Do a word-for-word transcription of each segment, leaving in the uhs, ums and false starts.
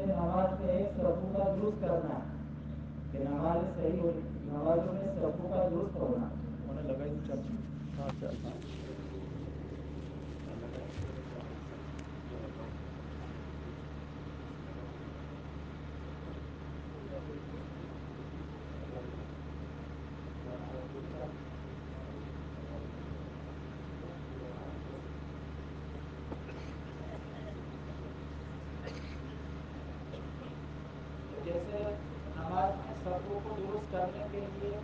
جیسے نماز میں ایک صفوں کا درست کرنا کہ نماز صحیح ہو نمازوں میں صفوں کا درست ہونا انہیں لگائی دو چاچی ہاں چاچی جیسے نماز میں صفوں کو درست کرنے کے لیے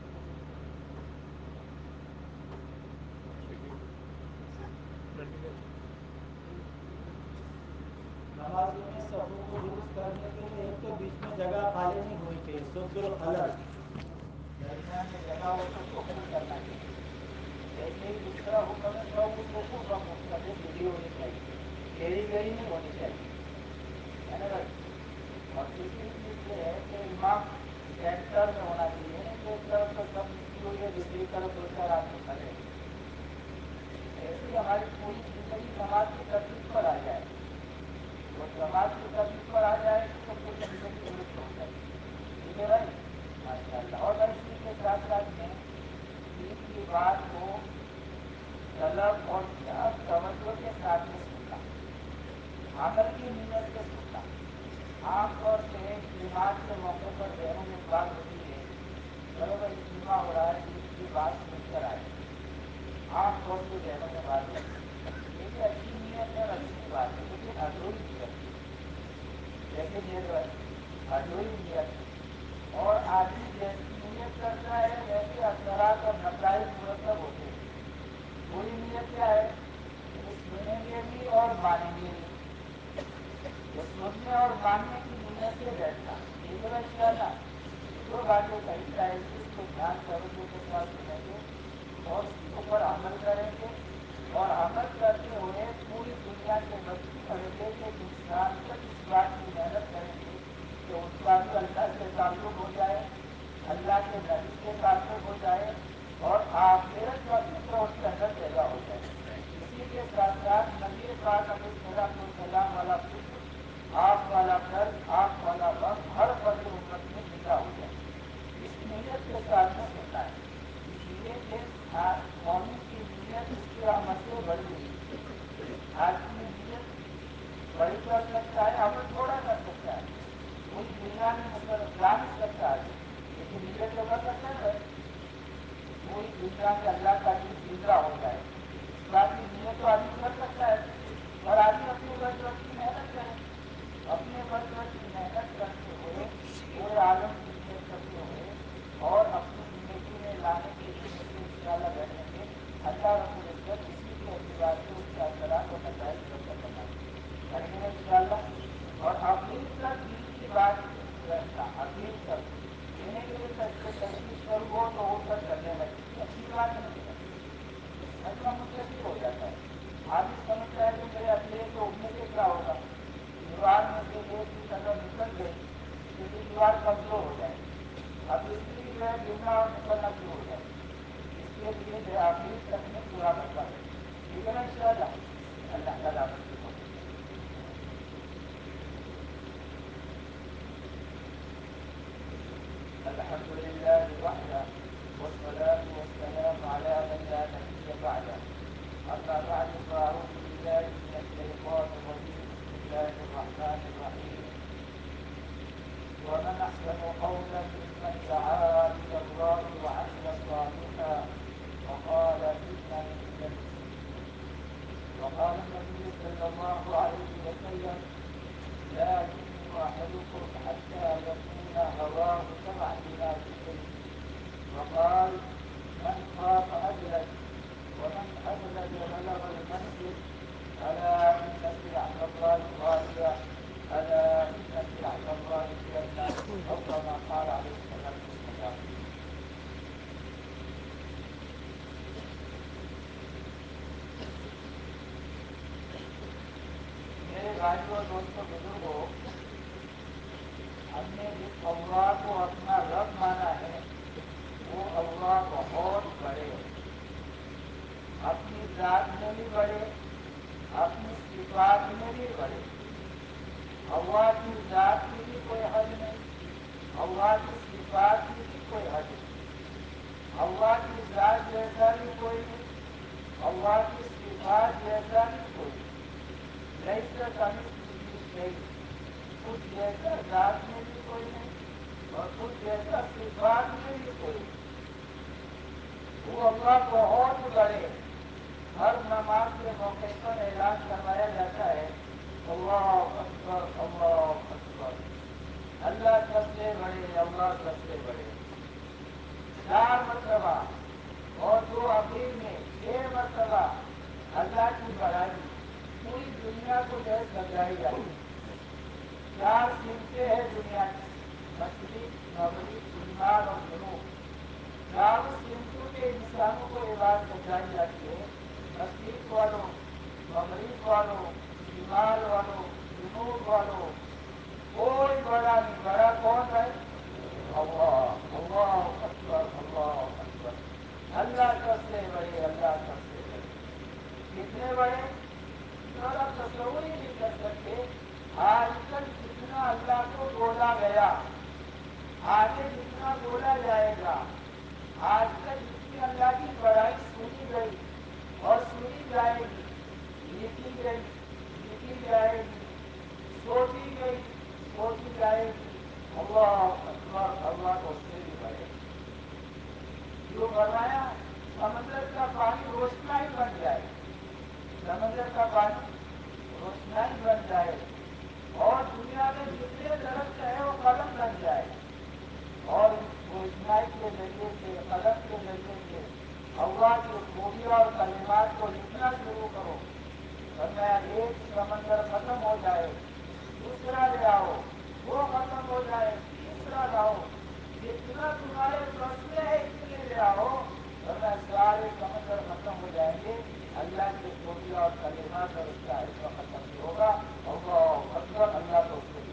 نمازوں میں صفوں کو درست کرنے کے لیے ایک تو بیچ میں جگہ خالی نہیں ہونی چاہیے، سد الخلل، درمیان میں جگہ ہو تو اس کو پھول کرنا چاہیے۔ ایسے ہی دوسرا حکم ہے سب صفوف مقتدر جڑی ہونی چاہیے، ٹیڑھی میڑھی نہیں ہونی چاہیے، ہے نا بھائی؟ اور تیسری چیز یہ ہے کہ امام سینٹر میں ہونا چاہیے، نا کہ ایک طرف تو سب لکھی ہوئی ہے دوسری طرف دو چار آدمی کھڑے ہیں۔ ایسے ہی ہماری پوری زندگی نماز کی ترتیب پر آ جائے، اور نماز کی ترتیب پر آ جائے گی تو پوری زندگی درست ہو جائے گی۔ ٹھیک ہے بھائی، ماشاء اللہ۔ اور بھائی اسی کے ساتھ ساتھ میں دین کی بات کو طلب اور کیا توجہ کے ساتھ میں سننا، عمل کی نیت سے سننا۔ عام طور سے اجتماع کے موقع پر ذہنوں میں بات ہوتی ہے، چلو بھائی اجتماع ہو رہا ہے دین کی بات سن کر آئے، عام طور سے ذہنوں میں بات ہوتی ہے۔ یہ بھی اچھی نیت ہے اور اچھی بات ہے، لیکن ادھوری نیت، جیسے نیت ہے ادھوری نیت، اور آدمی جیسی نیت کرتا ہے ویسے اثرات اور نتائج مرتب ہوتے ہیں۔ پوری نیت کیا ہے کہ سنیں گے بھی اور مانیں گے بھی، تو سننے اور ماننے کی نیت سے بیٹھنا، ٹھیک ہے ان شاء اللہ۔ دو باتیں کہی جائیں گی، اس کو دھیان توجہ کے ساتھ سنیں گے اور اس کے اوپر عمل کریں گے، اور عمل کرتے ہوئے پوری دنیا کے بچی پڑیں گے کہ انسان کو اس بات کی محنت کریں گے کہ ان کا بھی اللہ سے تعلق ہو جائے، اللہ کے نبی سے تعلق ہو جائے، اور آخرت کا فکر ان کے اندر پیدا ہو جائے۔ اسی کے ساتھ ساتھ نبی پاک علیہ الصلوۃ والسلام والا فکر، آپ والا قرض، آپ والا غم ہر فرد امت میں زندہ ہو جائے، اس نیت کے ساتھ میں سننا ہے۔ اس لیے کہ مومن کی نیت اس کے عمل سے بڑی ہوئی ہے۔ آدمی نیت بڑی کر سکتا ہے، عمل تھوڑا کر سکتا ہے، کوئی دنیا میں مطلب جا نہیں سکتا ہے، لیکن نیت تو کر سکتا ہے کہ پوری دنیا میں اللہ کا دین زندہ ہو جائے، اس بات کی نیت تو آدمی کر سکتا ہے، اور آدمی اپنے برجور کی محنت کرے، اپنے برجور کی محنت کرتے ہوئے، پورے عالم کی نیت کرتے ہوئے، اور اپنی زندگی میں لانے کی نیت سے انشاءاللہ بیٹھیں گے، اللہ رب العزت اسی کے اعتبار سے اس کے اثرات اور نتائج مرتب فرمائیں گے، کریں گے انشاءاللہ۔ اور اخیر تک دین کی بات رکھنا، اخیر تک دینے کے لیے تشخیص شروع ہو تو اٹھ کر چلنے لگے، یہ اچھی بات نہیں ہے، مسئلہ منتشر ہو جاتا ہے۔ آدمی سمجھتا ہے کہ میرے اکیلے کے اٹھنے سے کیا ہوگا، دیوار میں سے ایک بھی قدم نکل گئی تو یہ دیوار کمزور ہو جائے گی، اب دوسری بھی جو ہے گرنا اور نکلنا شروع ہو جائے گی، اس کے لیے جو آخری تک میں پورا مسئلہ ہے، ٹھیک ہے نا انشاءاللہ۔ اللہ تعالیٰ مسجد کو الحمد لله وحده والصلاة والسلام على من لا نبي بعده، أما بعد فأعوذ بالله من الشيطان الرجيم، بسم الله الرحمن الرحيم، ومن أحسن قولا ممن دعا إلى الله وعمل صالحا وقال إنني من المسلمين. وقال النبي صلى الله عليه وسلم: لا يؤمن أحدكم حتى يكون هواه تبعا لما جئت به. وقال: من خاف أدلج، ومن أدلج بلغ المنزل. ألا إن سلعة الله غالية، ألا إن سلعة الله الجنة، أو كما قال عليه الصلاة والسلام۔ میرے بھائیوں دوستوں بزرگوں، ہم نے جس اللہ کو اپنا رب مانا ہے وہ اللہ بہت بڑے، اپنی ذات میں بھی بڑے، اپنی صفات میں بھی بڑے، اللہ کی ذات کی بھی کوئی حد نہیں، اللہ کی صفات کی بھی کوئی حد نہیں، اللہ کی ذات جیسا بھی کوئی نہیں، اللہ کی صفات جیسا بھی کوئی نہیں، لیس کمثلہ شیء، کچھ جیسا ذات میں بھی کوئی نہیں اور کچھ جیسا صفات میں بھی کوئی نہیں۔ وہ اللہ بہت بڑے، ہر نماز کے موقع پر اعلان کروایا جاتا ہے اللہ اکبر اللہ اکبر، اللہ سب سے بڑے، اللہ سب سے بڑے، چار مرتبہ، اور دو اخیر میں چھ مرتبہ اللہ کی بڑائی پوری دنیا کو جو ہے سمجھائی جاتی ہے۔ چار سمتیں ہیں دنیا کی، مشرق مغرب شمال اور جنوب، چاروں سمتوں کے انسانوں کو یہ بات سمجھائی جاتی ہے، مشرق والوں، مغرب والوں، شمال والوں، جنوب والوں، کوئی بڑا نہیں، بڑا کون ہے؟ اللہ، اللہ اکبر اللہ اکبر، اللہ سب سے بڑے، اللہ سب سے بڑے، کتنے بڑے ذرا تصور ہی نہیں کر سکتے۔ آج تک جتنا اللہ کو بولا گیا، آگے جتنا بولا جائے گا، آج تک جتنی اللہ کی بڑائی سنی گئی اور سنی جائے گی، لکھی گئی لکھی جائے گی، سوچی گئی سوچی جائے گی، اللہ اکبر، اللہ تو اس سے بھی بڑے۔ جو فرمایا سمندر کا پانی روشنائی بن جائے، سمندر کا پانی روشنائی بن جائے، اور دنیا میں جتنے درخت ہیں وہ قلم بن جائے، اور اس روشنائی کے ذریعے سے، قلم کے ذریعے سے اللہ کی خوبیاں اور کلمات کو لکھنا شروع کرو، فرمایا ایک سمندر ختم ہو جائے، دوسرا لے آؤ، وہ ختم ہو جائے، تیسرا لاؤ، جتنا تمہارے بس میں ہے اتنے لے آؤ، فرمایا سارے سمندر ختم ہو جائیں گے، اللہ کی خوبیاں اور کلمات اور اس کا علم ختم نہیں ہوگا۔ اللہ اکبر، اللہ تو اس سے بھی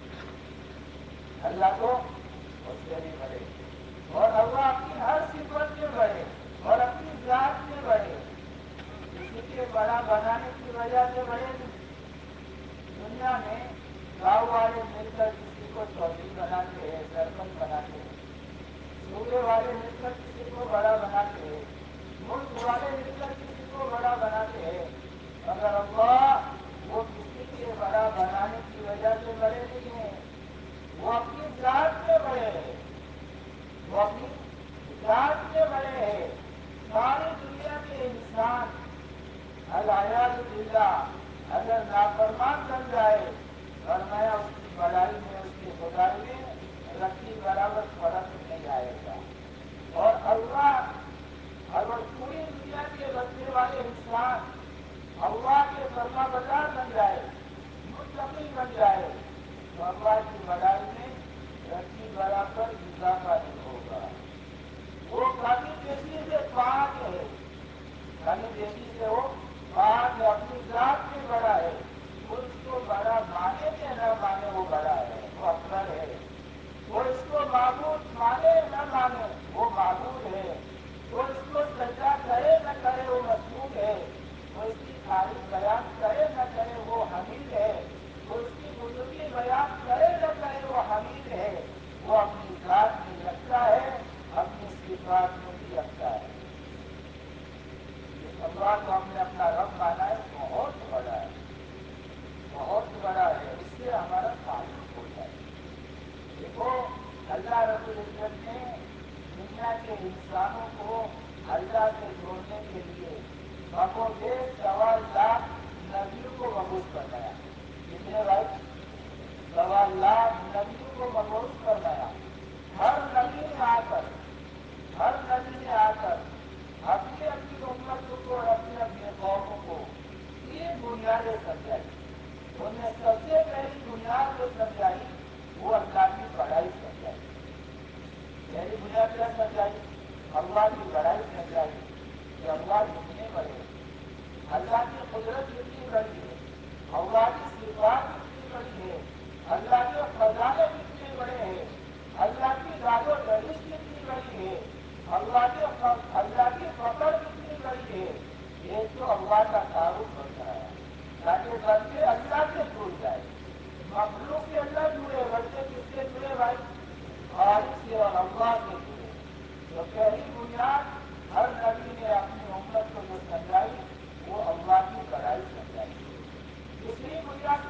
بڑے، اللہ تو اس سے بھی بڑے، اور اللہ اپنی ہر صفت میں بڑے اور اپنی ذات میں بڑے، کسی کے بڑا بنانے کی وجہ سے بڑے نہیں۔ دنیا میں گاؤں والے مل کر کسی کو چودھری بناتے ہیں، سرپنچ بناتے ہیں، صوبے والے مل کر کسی کو بڑا بناتے ہیں، ملک والے مل کر کسی کو بڑا بناتے ہیں، مگر اللہ وہ کسی کے بڑا بنانے کی وجہ سے بڑے نہیں ہیں، وہ اپنی ذات میں بڑے ہیں، وہ اپنی ذات میں بڑے ہیں۔ ساری دنیا کے انسان العیاذ باللہ اگر نافرمان بن جائے، فرمایا اس کی بڑائی میں، اس کی خدائی میں رتی برابر فرق نہیں آئے گا، اور اللہ اگر پوری دنیا کے بسنے والے انسان اللہ کے فرما بردار بن جائے، متقی بن جائے، تو اللہ کی بڑائی میں رتی برابر اضافہ نہیں ہوگا۔ وہ کمی بیشی سے پاک ہے، کمی بیشی سے وہ پاک ہے، اپنی ذات میں بڑا ہے، وہ اس کو بڑا مانے کہ نہ مانے وہ بڑا ہے، وہ اکبر ہے، وہ اس کو معبود مانے نہ مانے وہ معبود ہے، وہ اس کو سجدہ کرے نہ کرے وہ مسجود ہے، وہ اس کی تعریف بیان کرے نہ کرے وہ حمید ہے، وہ اس کی بزرگی بیان کرے نہ کرے وہ حمید ہے، وہ اپنی ذات میں یکتا ہے، اپنی صفات میں بھی یکتا ہے۔ جس اللہ کو ہم نے اپنا رب مانا ہے بہت بڑا ہے، بہت بڑا ہے، اس سے ہمارا تعلق ہو جائے۔ دیکھو اللہ رب العزت نے دنیا کے انسانوں کو اللہ سے جوڑنے کے لیے بابو دیش سوا لاکھ نبیوں کو مبعوث فرمایا۔ کتنے بھائی؟ سوا لاکھ نبیوں کو مبعوث فرمایا۔ ہر نبی نے آ کر ہر نبی نے آ کر اپنی اپنی امتوں کو اور اپنے اپنے قوموں کو تین بنیادیں سمجھائی۔ ان میں سب سے پہلی بنیاد جو سمجھائی وہ اللہ کی بڑائی سمجھائی۔ پہلی بنیاد کیا سمجھائی؟ اللہ کی بڑائی سمجھائی کہ اللہ کتنے بڑے ہیں، اللہ کی قدرت کتنی بڑی ہے، اللہ کی صفات کتنی بڑی ہے، اللہ کے خزانے کتنے بڑے ہیں، اللہ کی داد و دہش کتنی بڑی ہے، اللہ کے اللہ کی فقر کتنی بڑی ہے۔ یہ تو اللہ کا تعارف بن رہا ہے تاکہ بندے اللہ سے جڑ جائے،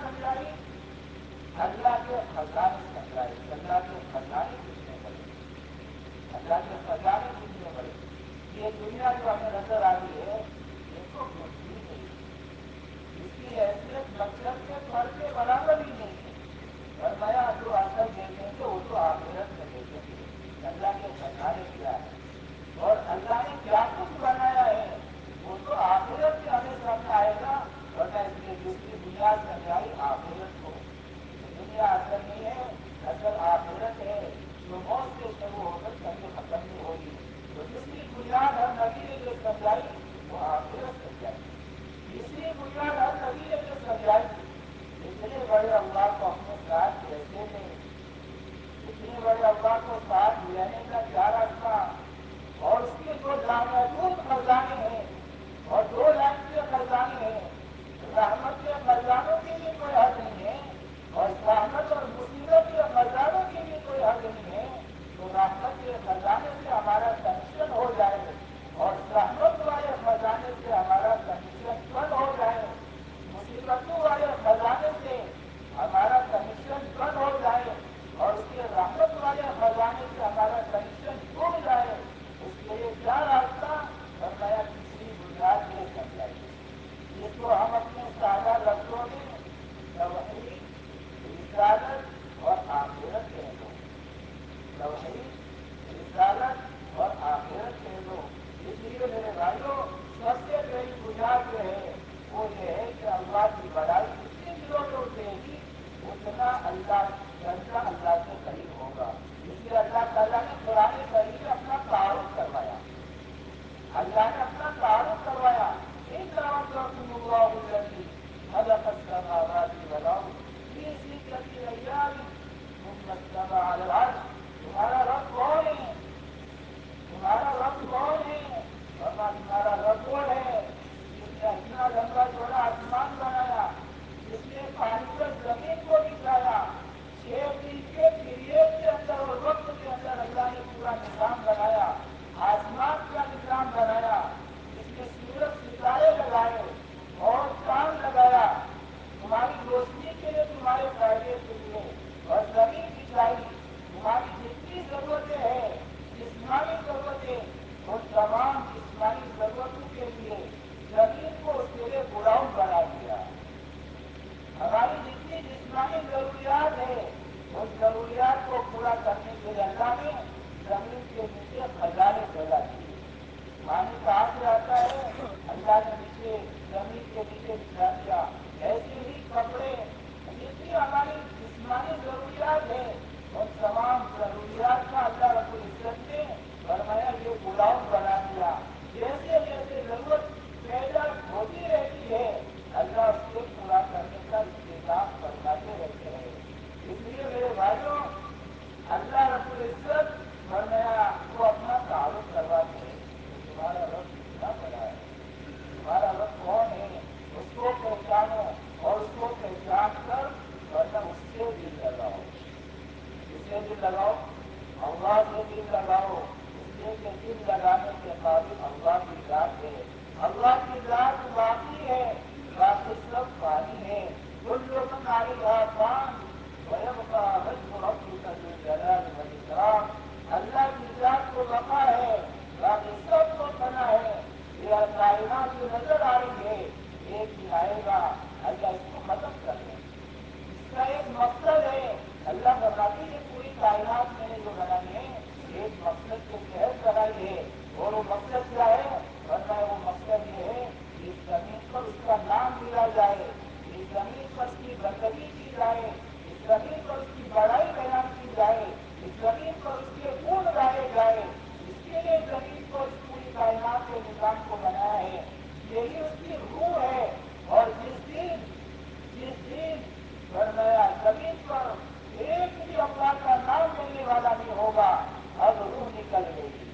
سمجھائی؟ اللہ کے خزانے سمجھائے. اللہ کے خزانے کتنے بڑے، اللہ کے خزانے کتنے بڑے. یہ دنیا جو ہمیں نظر آ رہی ہے یہ تو کچھ بھی نہیں، اس کی حیثیت مقصد کے پر کے برابر ہی نہیں ہے. فرمایا جو اصل دیکھیں گے وہ تو آخرت میں دیکھیں گے اللہ کے خزانے کیا ہے اور اللہ نے کیا کچھ بنایا ہے وہ تو آخرت میں ہمیں سامنے آئے گا. ورنہ اس لیے دوسری بنیاد سمجھائی آخرت کو. دنیا اصل نہیں ہے، اصل آخرت ہے جو موت سے شروع ہو کر کبھی ختم نہیں ہوگی. تو دوسری بنیاد ہر نبی نے جو سمجھائی وہ آخرت سمجھائی. تیسری بنیاد ہر نبی نے جو سمجھائی اتنے بڑے اللہ کو اپنے ساتھ کیسے لیں، اتنے بڑے اللہ کو ساتھ لینے کا کیا راستہ، اور اس کے جو لامحدود خزانے ہیں اور دو لائن کے خزانے ہیں. رحمت کے خزانوں کی بھی کوئی حد نہیں ہے اور رحمت اور مصیبت کے خزانوں کی بھی کوئی حد نہیں ہے. تو رحمت کے خزانے سے ہمارا کنیکشن ہو جائے اور رحمت والے خزانے سے ہمارا کنیکشن بند ہو جائے، مصیبتوں والے خزانے سے ہمارا کنیکشن بند ہو جائے اور اس کے رحمت والے خزانے سے ہمارا کنیکشن ٹوٹ جائے، اس کے لیے کیا راستہ فرمایا؟ تیسری بنیاد یہ سمجھائی جس کو ہم اپنے سادہ لفظوں میں توحید، رسالت اور آخرت کہہ دو. توحید، رسالت اور آخرت کہہ دو. اس لیے میرے بھائیوں سب سے پہلی بنیاد جو ہے وہ یہ ہے کہ اللہ کی بڑائی جتنی دلوں میں اٹھے گی اتنا اللہ بندہ اللہ سے قریب ہوگا. اس لیے اللہ تعالیٰ نے قرآن کریم میں اپنا تعارف کروایا. اللہ نے اپنا تعارف کروایا. اِنَّ رَبَّكُمُ اللَّهُ الَّذِي خَلَقَ السَّمَاوَاتِ وَالْأَرْضَ فِي سِتَّةِ أَيَّامٍ ثُمَّ اسْتَوَىٰ عَلَى الْعَرْشِ. تمہارا رب کون ہے؟ تمہارا رب کون ہے؟ ورنہ تمہارا رب وہ ہے جس نے اتنا لمبا چوڑا آسمان بنایا، جس نے پانی پر زمین کو بچھایا. چھ دن کے پیریڈ کے اندر اور وقت کے اندر اللہ نے پورا نظام بنایا، آسمان کا نظام بنایا، جس نے سورج ستارے لگائے اور چاند لگایا تمہاری روشنی کے لیے، تمہارے فائدے کے لیے، اور زمین بچھائی تمہاری جتنی ضرورتیں ہیں جسمانی ضرورتیں اور تمام جسمانی ضرورتوں کے لیے زمین کو اس کے لیے گراؤنڈ بنا دیا. ہماری جتنی جسمانی ضروریات ہے اس ضروریات کو پورا کرنے کے لیے اللہ نے زمین کے نیچے خزانے پھیلا دیے. پانی کہاں سے آتا ہے؟ اللہ نے نیچے زمین کے نیچے بچھا دیا. ایسے ہی کپڑے، جتنی ہماری جسمانی ضروریات ہے اور تمام ضروریات کا اللہ رب العزت نے فرمایا یہ گراؤنڈ بنا دیا. جیسے جیسے ضرورت پیدا ہوتی رہتی ہے اللہ اس کے پورا کرنے کا انتظام فرماتے رہتے ہیں. اس لیے میرے بھائیوں اللہ رب العزت فرمایا وہ اپنا تعارف کرواتے ہیں کہ تمہارا رب کتنا بڑا ہے، تمہارا رب کون ہے، اس کو پہچانو اور اس کو پہچان کر ورنہ اس سے دل لگاؤ. اس سے دل لگاؤ، اللہ سے دل لگاؤ. اس لیے کہ دل لگانے کے قابل اللہ کی ذات ہے. اللہ کی ذات باقی ہے، باقی سب فانی ہے. کل من علیہا فان ویبقى وجه ربك ذو الجلال والإکرام. اللہ کی ذات کو بقا ہے، باقی سب کو فنا ہے. یہ کائنات جو نظر آ رہی ہے ایک دن آئے گا اللہ اس کو ختم کر دے. اس کا ایک مقصد ہے. اللہ فرماتے ہیں پوری کائنات میں نے جو بنائی ہے ایک مقصد کے تحت بنائی ہے. اور وہ مقصد کیا ہے؟ ورنہ وہ مقصد یہ ہے کہ اس زمین پر اس کا نام لیا جائے، اس زمین پر اس کی بندگی کی جائے، اس زمین پر اس کی بڑائی بیان کی جائے، اس زمین پر اس کے گن گائے جائے. اس کے لیے زمین کو اس پوری کائنات کے نظام کو بنایا ہے. یہی اس کی روح ہے. اور جس دن جس دن فرمایا زمین پر ایک بھی اللہ کا نام لینے والا نہیں ہوگا اب روح نکل گئی.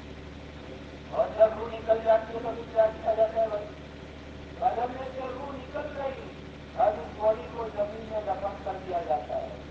اور جب روح نکل جاتی ہے تو کیا کیا جاتا ہے بھائی؟ بدن میں سے روح نکل گئی، اب اس باڈی کو زمین میں دفن کر دیا جاتا ہے.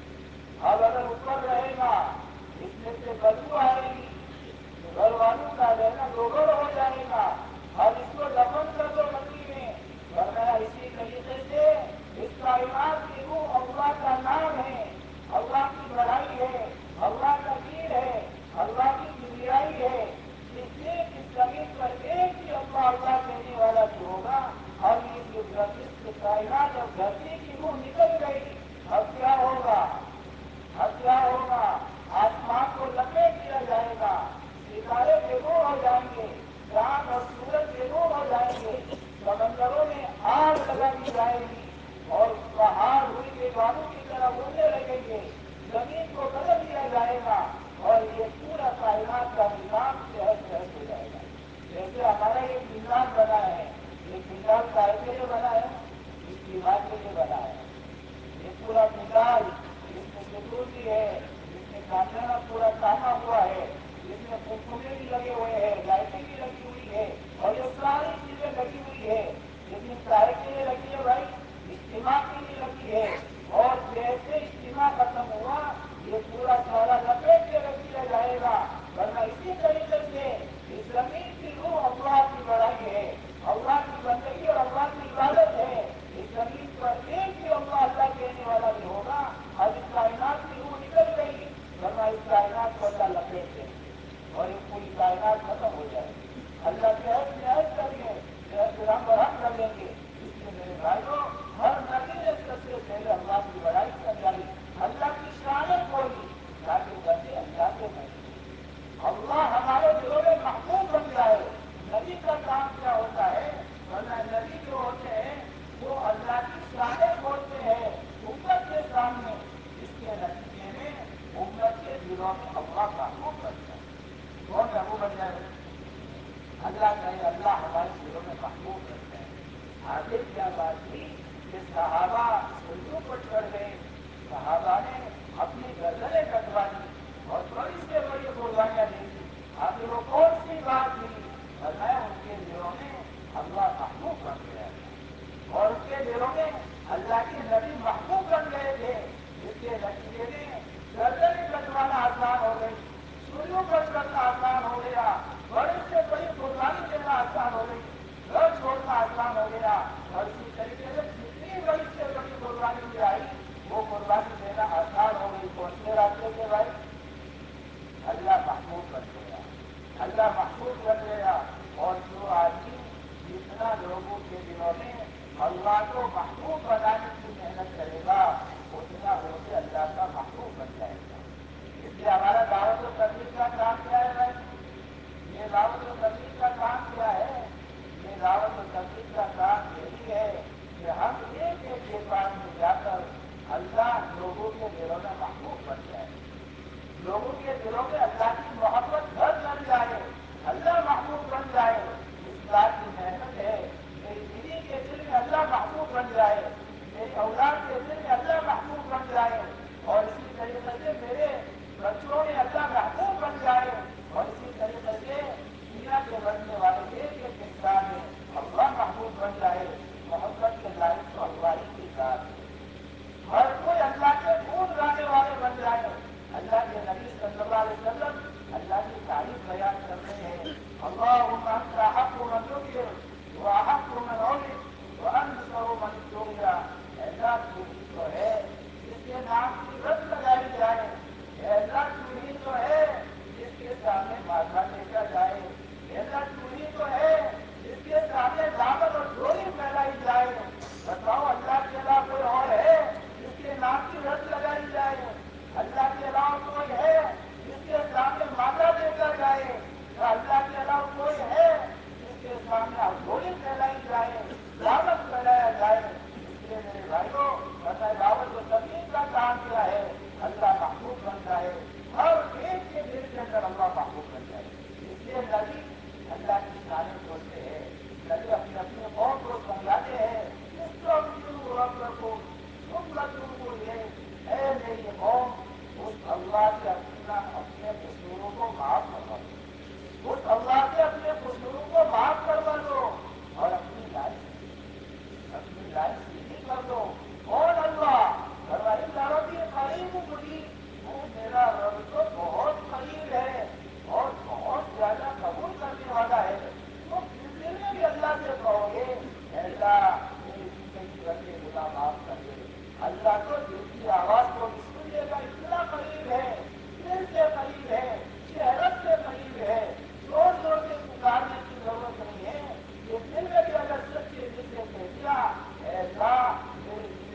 वो निकल गई, अब क्या होगा? अब क्या होगा? आसमान को लपेट दिया जाएगा, सितारे बेनूर हो जाएंगे, चांद और सूरज बेनूर हो जाएंगे, समंदरों में आग लगा दी जाएगी और पहाड़ हुई के बालू की तरह उड़ने लगेंगे, जमीन को बदल दिया जाएगा और ये पूरा कायनात का निजाम तहस तहस हो जाएगा। जैसे हमारा एक निजाम बना है, एक निजाम काय के लिए बना है? इज्तिमा के लिए बना है। ये पूरा निजाम इसमें सिक्योरिटी है, इसमें खाना पूरा कामा हुआ है, इसमें पंखे भी लगे हुए हैं, लाइटें भी लगी हुई है और ये सारी चीजें लगी हुई है। लेकिन काय के लिए लगी है भाई? इज्तिमा के लिए लगी है। और जैसे इज्तिमा खत्म हुआ, ये पूरा सारा लपेट के रख दिया जाएगा। वरना इसी तरीके से इस जमीन की रूह अल्लाह की बड़ाई है, अल्लाह की बंदगी और अल्लाह की इबादत है। इस जमीन पर एक भी अल्लाह अल्लाह कहने वाला नहीं होगा। अब इस कायनात की रूह निकल गई, वरना इस कायनात को अल्लाह लपेट देंगे और ये पूरी कायनात खत्म हो जाएगी। अल्लाह तहस नहस करेंगे, रंग बरंग कर देंगे। इसलिए मेरे भाइयों, हर नबी ने सबसे पहले अल्लाह की बड़ाई समझाई, अल्लाह की शान खोली, ताकि बंदे अल्लाह के बने, अल्लाह हमारे दिलों में महबूब बन जाए। नबी का काम क्या होता है? वरना नबी जो होते हैं वो अल्लाह की शान खोलते हैं उम्मत के सामने, जिसके नतीजे में उम्मत के दिलों में अल्लाह महबूब बन जाए। कौन महबूब बन जाए? अल्लाह कहे अल्लाह हमारे दिलों में महबूब बन जाए। आगे क्या बात थी कि सहाबा उल्लू पर चढ़ गए, सहाबा ने अपनी गर्दनें कटवा दी और बड़ी से बड़ी कुर्बानियां दी थी। आगे वो कौन सी बात थी? और मैं उनके दिलों में अल्लाह महबूब बन गया और उनके दिलों में अल्लाह के नबी महबूब बन गए थे, जिसके नतीजे में गर्दनें कटवाना आसान हो गई, सूर्यों पर चढ़ना आसान हो गया, बड़ी से बड़ी कुर्बानी देना आसान हो गई, घर छोड़ना आसान हो गया। और इसी तरीके से जितनी बड़ी से बड़ी कुर्बानी भी आई, वो कुर्बानी देना आसान हो गई। कौन से रास्ते से भाई? अल्लाह महबूब बन गया, अल्लाह महबूब बन गया। और जो आदमी जितना लोगों के दिलों में अल्लाह को महबूब बनाने की मेहनत करेगा, उतना उसे अल्लाह का महबूब बन जाएगा। इसलिए हमारा दावत और तबलीग का काम क्या है भाई? ये दावत और तबलीग का काम क्या है? ये दावत और तबलीग का काम यही है कि हम एक एक के पास में जाकर अल्लाह लोगों के दिलों में महबूब बन जाए, लोगों के दिलों में अल्लाह की मोहब्बत घर बन जाए, अल्लाह महबूब बन जाए। इस बात की मेहनत है, मेरी बीवी के दिल में अल्लाह महबूब बन जाए, मेरी औलाद के दिल में अल्लाह महबूब बन जाए और इसी तरीके से मेरे बच्चों में अल्लाह महबूब बन जाए और इसी तरीके से दुनिया के बनने वाले एक एक इंसान में अल्लाह महबूब बन जाए। मोहब्बत के लायक तो अल्लाह ही की जात है, हर कोई अल्लाह के गुण गाने वाले बन जाए। अल्लाह के नबी सल्लल्लाहु अलैहि वसल्लम अल्लाह की तारीफ बयान कर रहे हैं, अल्लाहुम्मा अंता अहक्कु मन ज़ुकिर व अहक्कु मन उलिद व अंसरु मन इब्तुलिया। अल्लाह तू ही तो है जिसके नाम की रट लगाई जाए, अल्लाह तू ही तो है जिसके सामने माथा टेका जाए, अल्लाह तू ही तो है जिसके सामने दामन और झोली फैलाई जाए। बताओ अल्लाह के अलावा कोई और है जिसके नाम की रट लगाई जाए? अल्लाह के अलावा कोई है जिसके सामने माथा टेका जाए? या अल्लाह के अलावा कोई है जिसके सामने हथौड़ी फैलाई जाए, दामन फैलाया जाए? इसलिए मेरे भाइयों, अल्लाह दावत और तबलीग का काम क्या है? अल्लाह महबूब बन जाए, हर एक के दिल के अंदर अल्लाह महबूब बन जाए। इसलिए नबी अल्लाह की शान बोलते हैं, नबी अपने अपने कौम को समझाते हैं, है मेरी कौम, उस अल्लाह से अपना अपने कसूरों को माफ करवा दो, उस अल्लाह से अपने कसूरों को माफ करवा दो और अपनी लाइफ अपनी लाइफ सीधी कर दो। कौन अल्लाह? रबी करीब मुझी, वो मेरा रब तो बहुत करीब है और बहुत ज्यादा कबूल करने वाला है। तो दिल में भी अल्लाह से कहोगे, अल्लाह मेरी जिंदगी भर के गुनाह माफ कर दे, अल्लाह तो दिल की आवाज को भी सुन लेगा, इतना करीब है, दिल से करीब है, शहरत से करीब है, जोर जोर से पुकारने की जरूरत नहीं है। ये दिल में भी अगर सच्चे दिल से कह दिया, अल्लाह मेरी जिंदगी भर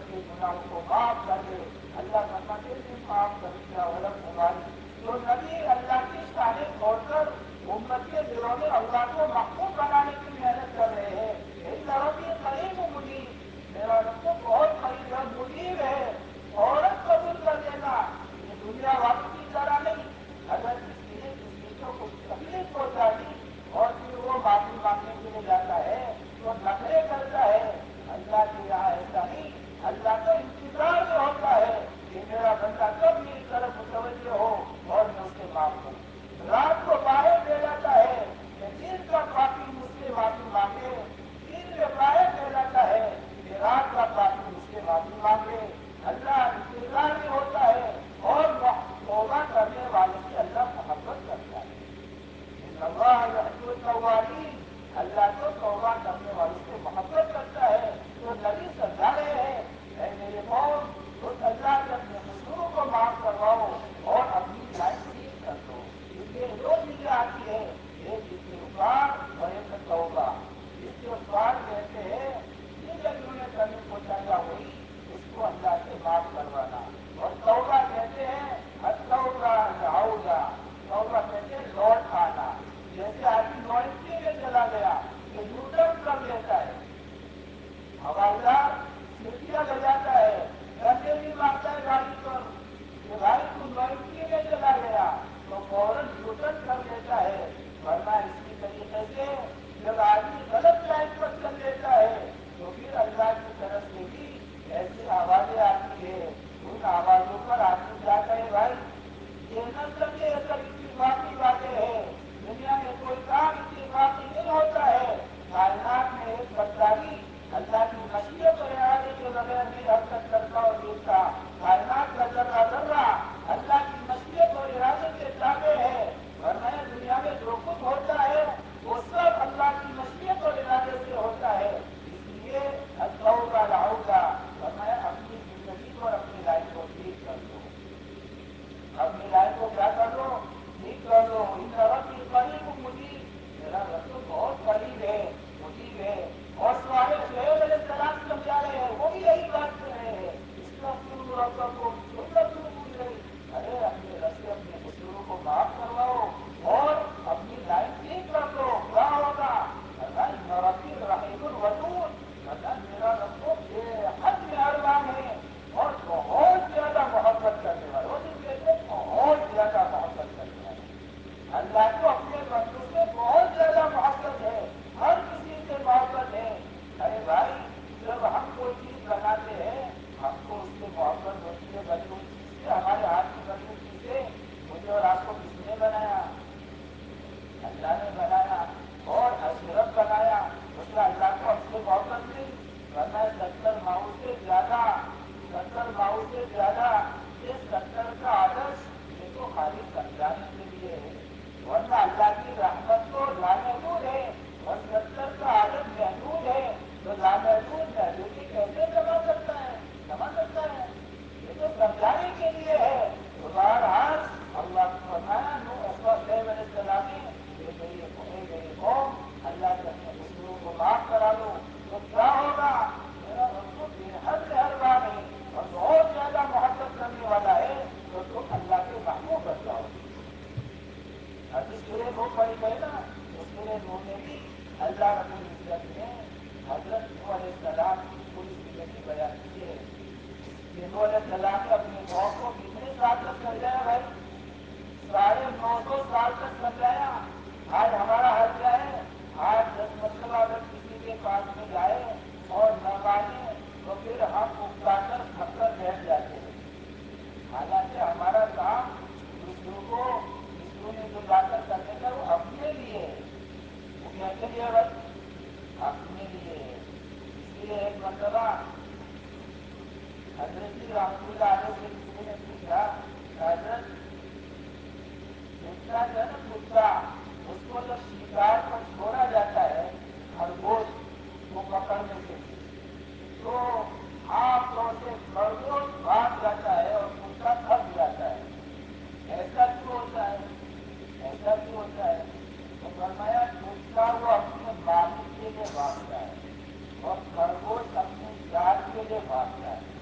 امت کے گناہوں کو معاف کر دے. اللہ فرماتے ہیں معاف کر دیا ولم تمہاری تو نبی اللہ کی شانیں چھوڑ کر امت کے دلوں میں اللہ کو محبوب بنانے کی محنت کر رہے ہیں. ایک طرف یہ قریب مجیب, میرا رب تو بہت قریب ہے, مجیب ہے. عورت قبول کر لینا یہ دنیا والوں کی طرح نہیں. اگر کسی نے کسی کو کچھ تکلیف پہنچا دی اور پھر وہ معافی مانگنے کے لیے جاتا ہے تو نخرے کرتا ہے. اللہ کے یہاں ایسا نہیں. اللہ کا انتظار میں ہوتا ہے کہ میرا بندہ کب میری طرف متوجہ ہو اور میں اسے معاف کروں. رات کو باہر دے جاتا ہے کہ دن کا پاپی مجھ سے معافی مانگے. دن میں باہر دے جاتا ہے کہ رات کا پاپی مجھ سے معافی مانگے. اللہ انتظار میں ہوتا ہے اور توبہ کرنے والے سے اللہ محبت کرتا ہے. اللہ یحب التوابین, اللہ تو توبہ کرنے والوں سے محبت کرتا ہے. تو نبی سمجھا رہے ہیں اے میرے قوم, تم اللہ کے اپنے قصوروں کو معاف کرواؤ اور اپنی لائف ٹھیک کر دو. اس لیے دو چیزیں آتی ہے, ایک استغفار اور ایک توبہ. استغفار کہتے ہیں جن لوگوں نے کمی پہنچایا ہوئی اس کو اللہ سے معاف کروانا, اور توبہ کہتے ہیں التوبہ العودہ, توبہ کہتے ہیں لوٹ آنا. جیسے آدمی نوئنٹی میں چلا گیا تو یو ٹرن کر لیتا ہے, ہوادار سیٹیاں بجاتا ہے, ڈنڈے بھی مارتا ہے گاڑی پر کہ بھائی تو نوئنٹی میں چلا گیا تو فوراً یو ٹرن کر لیتا ہے. ورنہ اسی طریقے سے جب آدمی غلط لائن پر چل لیتا ہے تو پھر اللہ کی طرف سے بھی ایسی آوازیں آتی ہے. ان آوازوں پر آدمی کیا کہے بھائی, یہ نہ سمجھے سب اتفاقی باتیں ہیں. دنیا میں کوئی کام اتفاقی نہیں ہوتا ہے. کائنات میں ایک بندہ بھی اللہ کی مشیت اور ارادے کے بغیر نہیں حرکت کرتا اور دیکھتا. کائنات کا ذرہ ذرہ اللہ کی مشیت اور ارادے کے تابع ہے. ورنہ دنیا میں جو کچھ ہوتا ہے وہ سب اللہ کی مشیت اور ارادے سے ہوتا ہے. اس لیے التوبہ العودہ, فرمایا اپنی زندگی کو اور اپنی لائف کو ٹھیک کر دو. اپنی لائف کو کیا کر لو, ٹھیک کر لو. ان ربی قریب مجیب, میرا رب تو بہت قریب ہے, مجیب ہے. اور سوال شعیب علیہ السلام سمجھا رہے ہیں, وہ بھی یہی بات کر رہے ہیں. استغفروا ربکم ثم توبوا الیہ, ارے اپنے رب سے اپنے قصوروں کو معاف کرواؤ اور اپنی لائف ٹھیک کر دو. کیا ہوگا, ان ربی رحیم الودود, میرا رب تو بے حد مہربان ہے اور بہت زیادہ محبت کرنے والا. وہ جو کہتے ہیں بہت زیادہ محبت کرنے والا. اللہ کو اپنے بندوں سے بہت زیادہ محبت ہے, ہر کسی سے محبت ہے. ارے بھائی جب ہم کوئی چیز بناتے ہیں ہم کو اس سے محبت ہوتی ہے بنی ہوئی چیز سے, ہمارے ہاتھ کی بنی ہوئی چیز سے. مجھے اور آپ کو کس نے بنایا, اللہ نے بنایا. اور اشرف بنایا, اس کا اللہ کو ہم سے محبت نہیں. ورنہ ستر ماؤں سے زیادہ, ستر ماؤں سے زیادہ یہ ستر کا آدرش یہ تو خالی سمجھانے کے لیے ہے. ورنہ اللہ کی رحمت تو لامحدود ہے اور ستر کا عدد محدود ہے. تو لامحدود محدودی کیسے جمع کرتا ہے, جمع کرتا ہے, یہ تو سمجھانے کے لیے ہے. تو بہرحال اللہ کو فرمایا شعیب علیہ السلام نے کہ میری قوم اللہ کے اپنے قصوروں کو معاف کرا دو. تو کیا ہوگا, میرا رب تو بے حد مہربان ہے اور بہت زیادہ محبت کرنے والا ہے. تو تم اللہ کے محبوب بن جاؤ گے. ابھی سورہ نوح پڑھی گئے نا, تو سورہ نوح میں بھی اللہ رب العزت نے حضرت نوح علیہ السلام کی پوری زندگی بیان کی ہے. کہ نوح علیہ السلام نے اپنے قوم کو کتنے سال تک سمجھایا بھائی, ساڑھے نو سو سال تک سمجھایا. آج ہمارا حال کیا ہے, آج دس مرتبہ اگر کسی کے پاس میں جائے اور نہ مانے تو پھر ہم اکتا کر تھک کر بیٹھ جاتے ہیں. حالانکہ ہمارا کام دوسروں کو دوسروں نے جو جا کر کرنے کا وہ اپنے لیے ہے. وہ کہتے لیے بھائی اپنے لیے ہے. اس لیے ایک مرتبہ حضرت جی رحمۃ اللہ علیہ سے کسی نے پوچھا, حضرت کتا جو ہے نا کتا, اس کو جب شکار پر چھوڑا جاتا ہے خرگوش کو پکڑنے کے لیے, تو عام طور سے خرگوش بھاگ جاتا ہے اور کتا تھک جاتا ہے. ایسا کیوں ہوتا ہے, ایسا کیوں ہوتا ہے؟ تو فرمایا کتا وہ اپنے مالک کے لیے بھاگتا ہے اور خرگوش اپنے جال کے لیے بھاگتا ہے.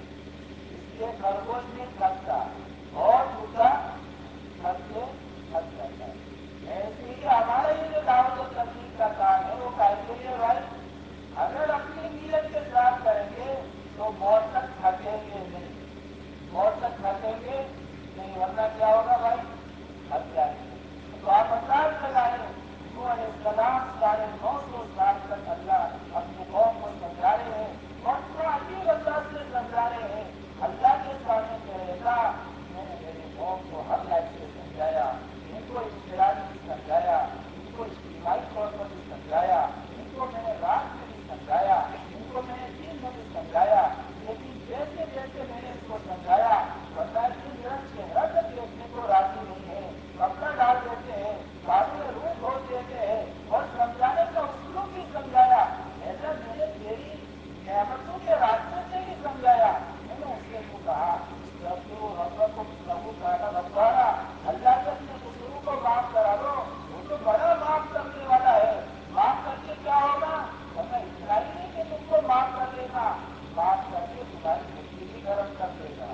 یہ خرگوش نہیں تھکتا اور دوسرا تھک کے تھک جاتا ہے. ایسے ہی ہمارا یہ جو دعوت و تبلیغ کا کام ہے وہ کائے کے لیے بھائی اگر اپنی نیت کے ساتھ کریں گے تو موت تک تھکیں گے نہیں, موت تک تھکیں گے نہیں, ورنہ کیا ہوگا بھائی تھک جائیں گے. تو آپ انداز لگائیں نوح علیہ السلام ساڑھے نو سو سال تک اللہ اپنی قوم کو سمجھا رہے ہیں اور اتنا عجیب انداز سے سمجھا رہے ہیں. اللہ کے سامنے کہے گا میں نے میری قوم کو ہر لائف سے سمجھایا, ان کو انفرادی بھی سمجھایا, ان کو اجتماعی طور پر بھی سمجھایا, ان کو میں نے رات میں بھی سمجھایا, ان کو میں نے دن میں بھی سمجھایا, لیکن جیسے جیسے میں نے اس کو سمجھایا بندہ یہ میرا چہرہ تک دیکھنے کو راضی نہیں ہے, کپڑا ڈال دیتے ہیں, بارے میں روح کھول دیتے ہیں اور سمجھانے کا اسلوب بھی سمجھایا. ایسا میں نے تیری نعمتوں کے راستے سے بھی سمجھایا. میں نے اس سے تو کہا اللہ سے اپنے قصوروں کو معاف کرا دو, وہ تو بڑا معاف کرنے والا ہے. معاف کر کے کیا ہوگا, ورنہ اتنا ہی نہیں کہ تم کو معاف کر دے گا, معاف کر کے تمہاری مٹی بھی گرم کر دے گا.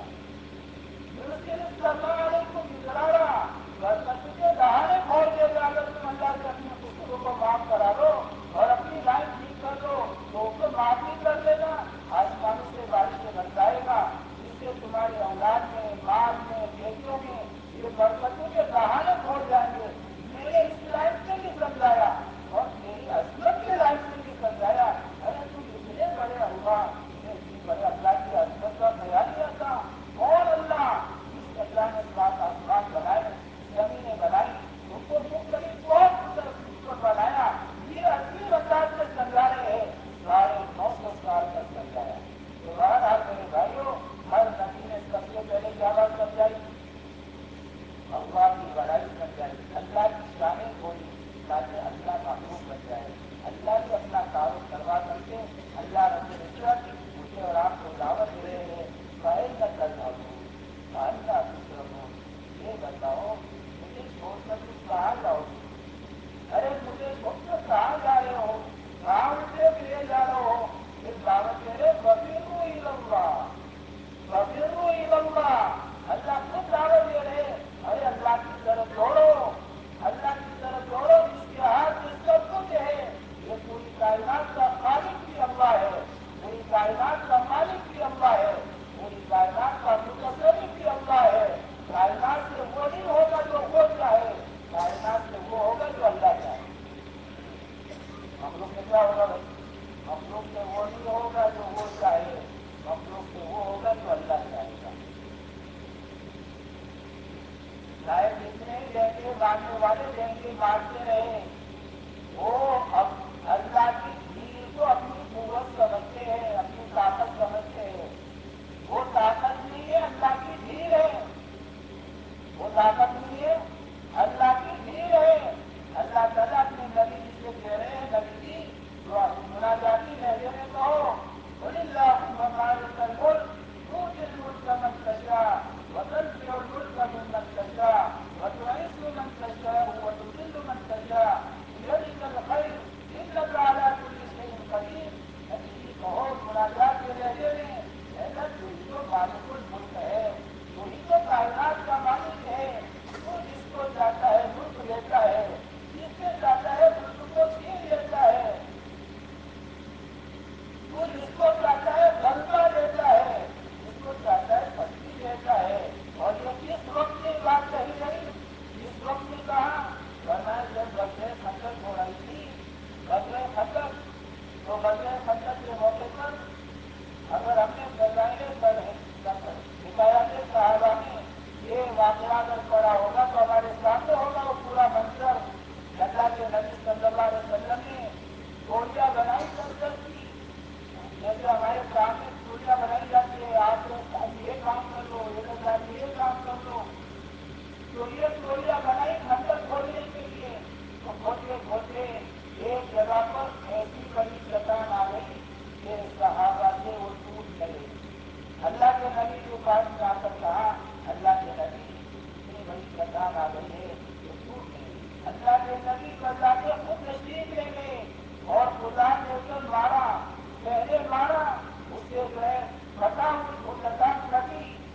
تجھے دہانے کھول دے گا اگر تم اللہ سے اپنے قصوروں کو معاف کرا دو اور اپنی لائف ٹھیک کر دو تو اس کو معاف بھی کر دے گا. آسمانوں سے بارشیں برسائے گا جس سے تمہاری اولاد میں, مال میں, بیٹیوں میں یہ برکتوں کے دہانے کھول جائیں گے. میں نے اس لائف سے بھی سمجھایا اور میری عظمت کے لائف سے بھی سمجھایا. ارے تم اتنے بڑے اللہ, تمہیں اتنی بڑے اللہ کی عظمت کا خیال نہیں آتا. کون اللہ, جس اللہ نے سات آسمان بنائے, زمینیں بنائی, ان کو مختلف طور پر بنایا. یہ عظیم انداز سے سمجھا رہے ہیں, ساڑھے نو سو سال تک سمجھایا. تو بہرحال میرے بھائیوں, ہر نبی نے سب سے پہلے کیا بات سمجھائی, اللہ کی بڑائی سمجھائی, اللہ کی شانیں کھولی تاکہ اللہ محبوب بن جائے. اللہ بھی اپنا تعارف کروا سکتے. اللہ رب العزت مجھے اور آپ کو دعوت دے رہے ہیں, فَإِنَّ تَذْهَبُونَ فَأَنَّىٰ تُذْهَبُونَ, یہ بتاؤ مجھے چھوڑ کر تم کہاں جاؤ گے. ارے مجھے چھوڑ کر کہاں جا رہے ہو, کہاں مجھے لے جا رہے ہو. پھر دعوت دے رہے فَفِرُّوا إِلَى اللَّهِ, فَفِرُّوا إِلَى اللَّهِ. اللہ خود دعوت دے رہے, ارے اللہ کی طرف دوڑو, اللہ کی طرف دوڑو جس کے ہاتھ میں سب کچھ ہے. یہ پوری کائنات کا خالق بھی اللہ ہے, پوری کائنات کا مالک بھی اللہ ہے, پوری کائنات کا متصرف بھی اللہ ہے. کائنات سے وہ نہیں ہوگا جو وہ چاہے, کائنات سے وہ ہوگا جو اللہ چاہے. مخلوق سے کیا ہوگا بھائی, مخلوق سے وہ نہیں ہوگا جو وہ چاہے, مخلوق سے وہ ہوگا جو اللہ چاہے گا. چاہے جتنے دیں گے ماننے والے دیں گے, مانتے رہے, وہ اب اللہ کی دھیر کو اپنی قوت سمجھتے ہیں, اپنی طاقت سمجھتے ہیں. وہ طاقت نہیں ہے, اللہ کی دھیر ہے. وہ طاقت نہیں ہے, اللہ کی دھیر ہے. اللہ تعالیٰ اپنے نبی جی سے کہہ رہے ہیں, نبی جی تو مناجاتی لہجے میں کہو, قُلِ اللَّهُمَّ مَالِكَ الْمُلْكِ تُؤْتِي الْمُلْكَ مَن تَشَاءُ وَتَنزِعُ الْمُلْكَ مِمَّن تَشَاءُ وَتُعِزُّ مَن تَشَاءُ وَتُذِلُّ مَن تَشَاءُ بِيَدِكَ الْخَيْرُ إِنَّكَ عَلَىٰ كُلِّ شَيْءٍ قَدِيرٌ. نبی جی کہو مناجات کے لہجے میں, ایسا تو ہی تو مالک الملک ہے, تو ہی تو کائنات کا مالک ہے. تو جس کو چاہتا ہے ملک دیتا ہے, جس سے چاہتا ہے ملک کو چھین لیتا ہے, تو جس کو چاہتا ہے غلبہ دیتا ہے, جس کو چاہتا ہے پھٹی دیتا ہے. اور یہ کس وقت کی بات کہی گئی, کس وقت میں کہا, فرمایا جب غزوہ خندق ہو رہی تھی, غزوہ خندق, تو غزوہ خندق کے موقع پر اگر ہم نے فضائل حکایات صحابہ میں یہ واقعہ اگر پڑا ہوگا تو ہمارے سامنے ہوگا وہ پورا منظر. اللہ کے نبی صلی اللہ علیہ وسلم نے ٹولیاں بنائی کر کر کی, جیسے ہمارے سامنے ٹولیاں بنائی جاتی ہے, آپ یہ کام کر لو, ایک ہزار یہ کام کر لو. تو یہ ٹولیاں بنائی خندق کھولنے کے لیے. تو کھولتے کھولتے ایک جگہ پر ایسی بڑی چٹان آ گئی کہ صحابہ سے وہ ٹوٹ گئے. اللہ کے نبی کے پاس میں آ کر کہا, اللہ کے نبی اتنی بڑی چٹان آ گئی ہے کہ ٹوٹ گئی. اللہ کے نبی اللہ کے خود تشریف لے گئے اور خدا نے اسے مارا, پہلے مارا, اس سے جو ہے پھٹا, وہ چٹان پھٹی,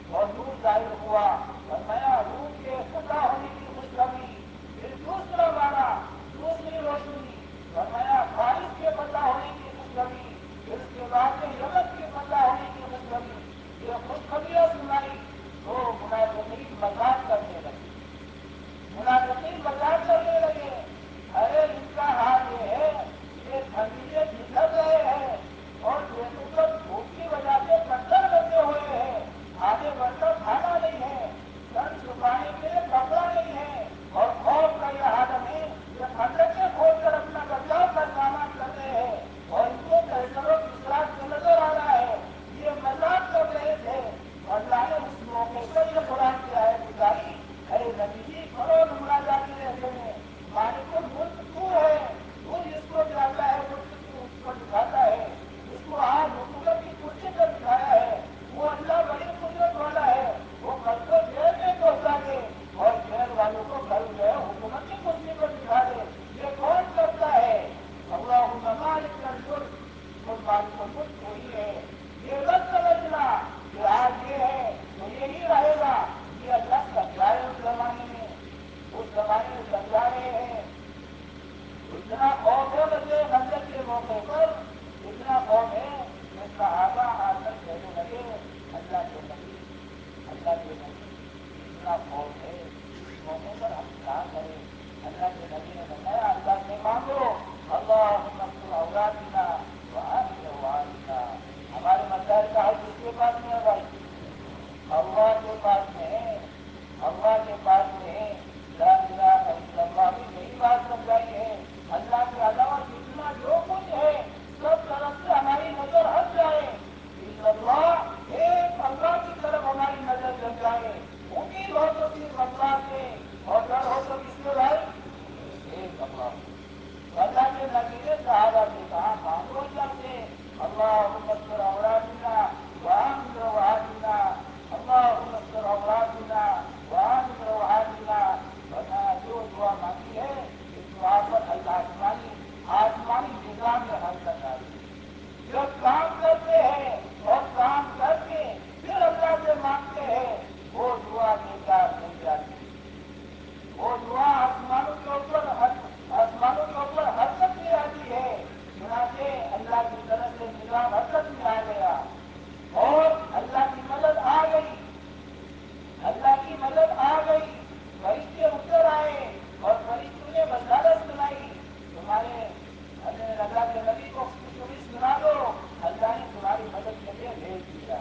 اللہ کے نبی اتنا خوف ہے، اس موقع پر ہم کیا کریں؟ اللہ کے نبی نے بتایا اللہ سے مانگو اللہم استر عوراتنا وآمن روعاتنا. ہمارے مسائل کا حل کس کے پاس میں ہے بھائی؟ اللہ کے پاس میں ہے، اللہ کے پاس میں ہے. لا الہ الا اللہ میں یہی بات سمجھائی ہے. اللہ کے علاوہ جتنا جو کچھ ہے سب طرف سے ہماری نظر ہٹ جائے، الا اللہ ایک اللہ کی طرف ہماری نظر جل جائے. امید ہو تو صرف اللہ سے اور ڈر ہو تو کس سے بھائی؟ ایک اللہ. اللہ کے نبی نے صحابہ سے کہا مانگو اللہ سے اللہم استر عوراتنا وآمن روعاتنا، اللہم استر عوراتنا وآمن روعاتنا. فرمایا جو دعا مانگی ہے اس دعا پر اللہ آسمانی آسمانی نظام میں حرکت آ رہی ہے. جب کام کرتے ہیں اور کام کر کے پھر اللہ سے مانگتے ہیں وہ دعا بیکار نہیں جاتی. وہ دعا آسمانوں کے اوپر آسمانوں کے اوپر حرکت میں آتی ہے. چنانچہ اللہ کی طرف سے نظام حرکت میں آ گیا اور اللہ کی مدد آ گئی. اللہ کی مدد آ گئی. فرشتے اتر آئے اور فرشتوں نے بشارت سنائی تمہارے اللہ کے نبی کو خوشخبری سنا دو اللہ نے تمہاری مدد کے لیے بھیج دیا.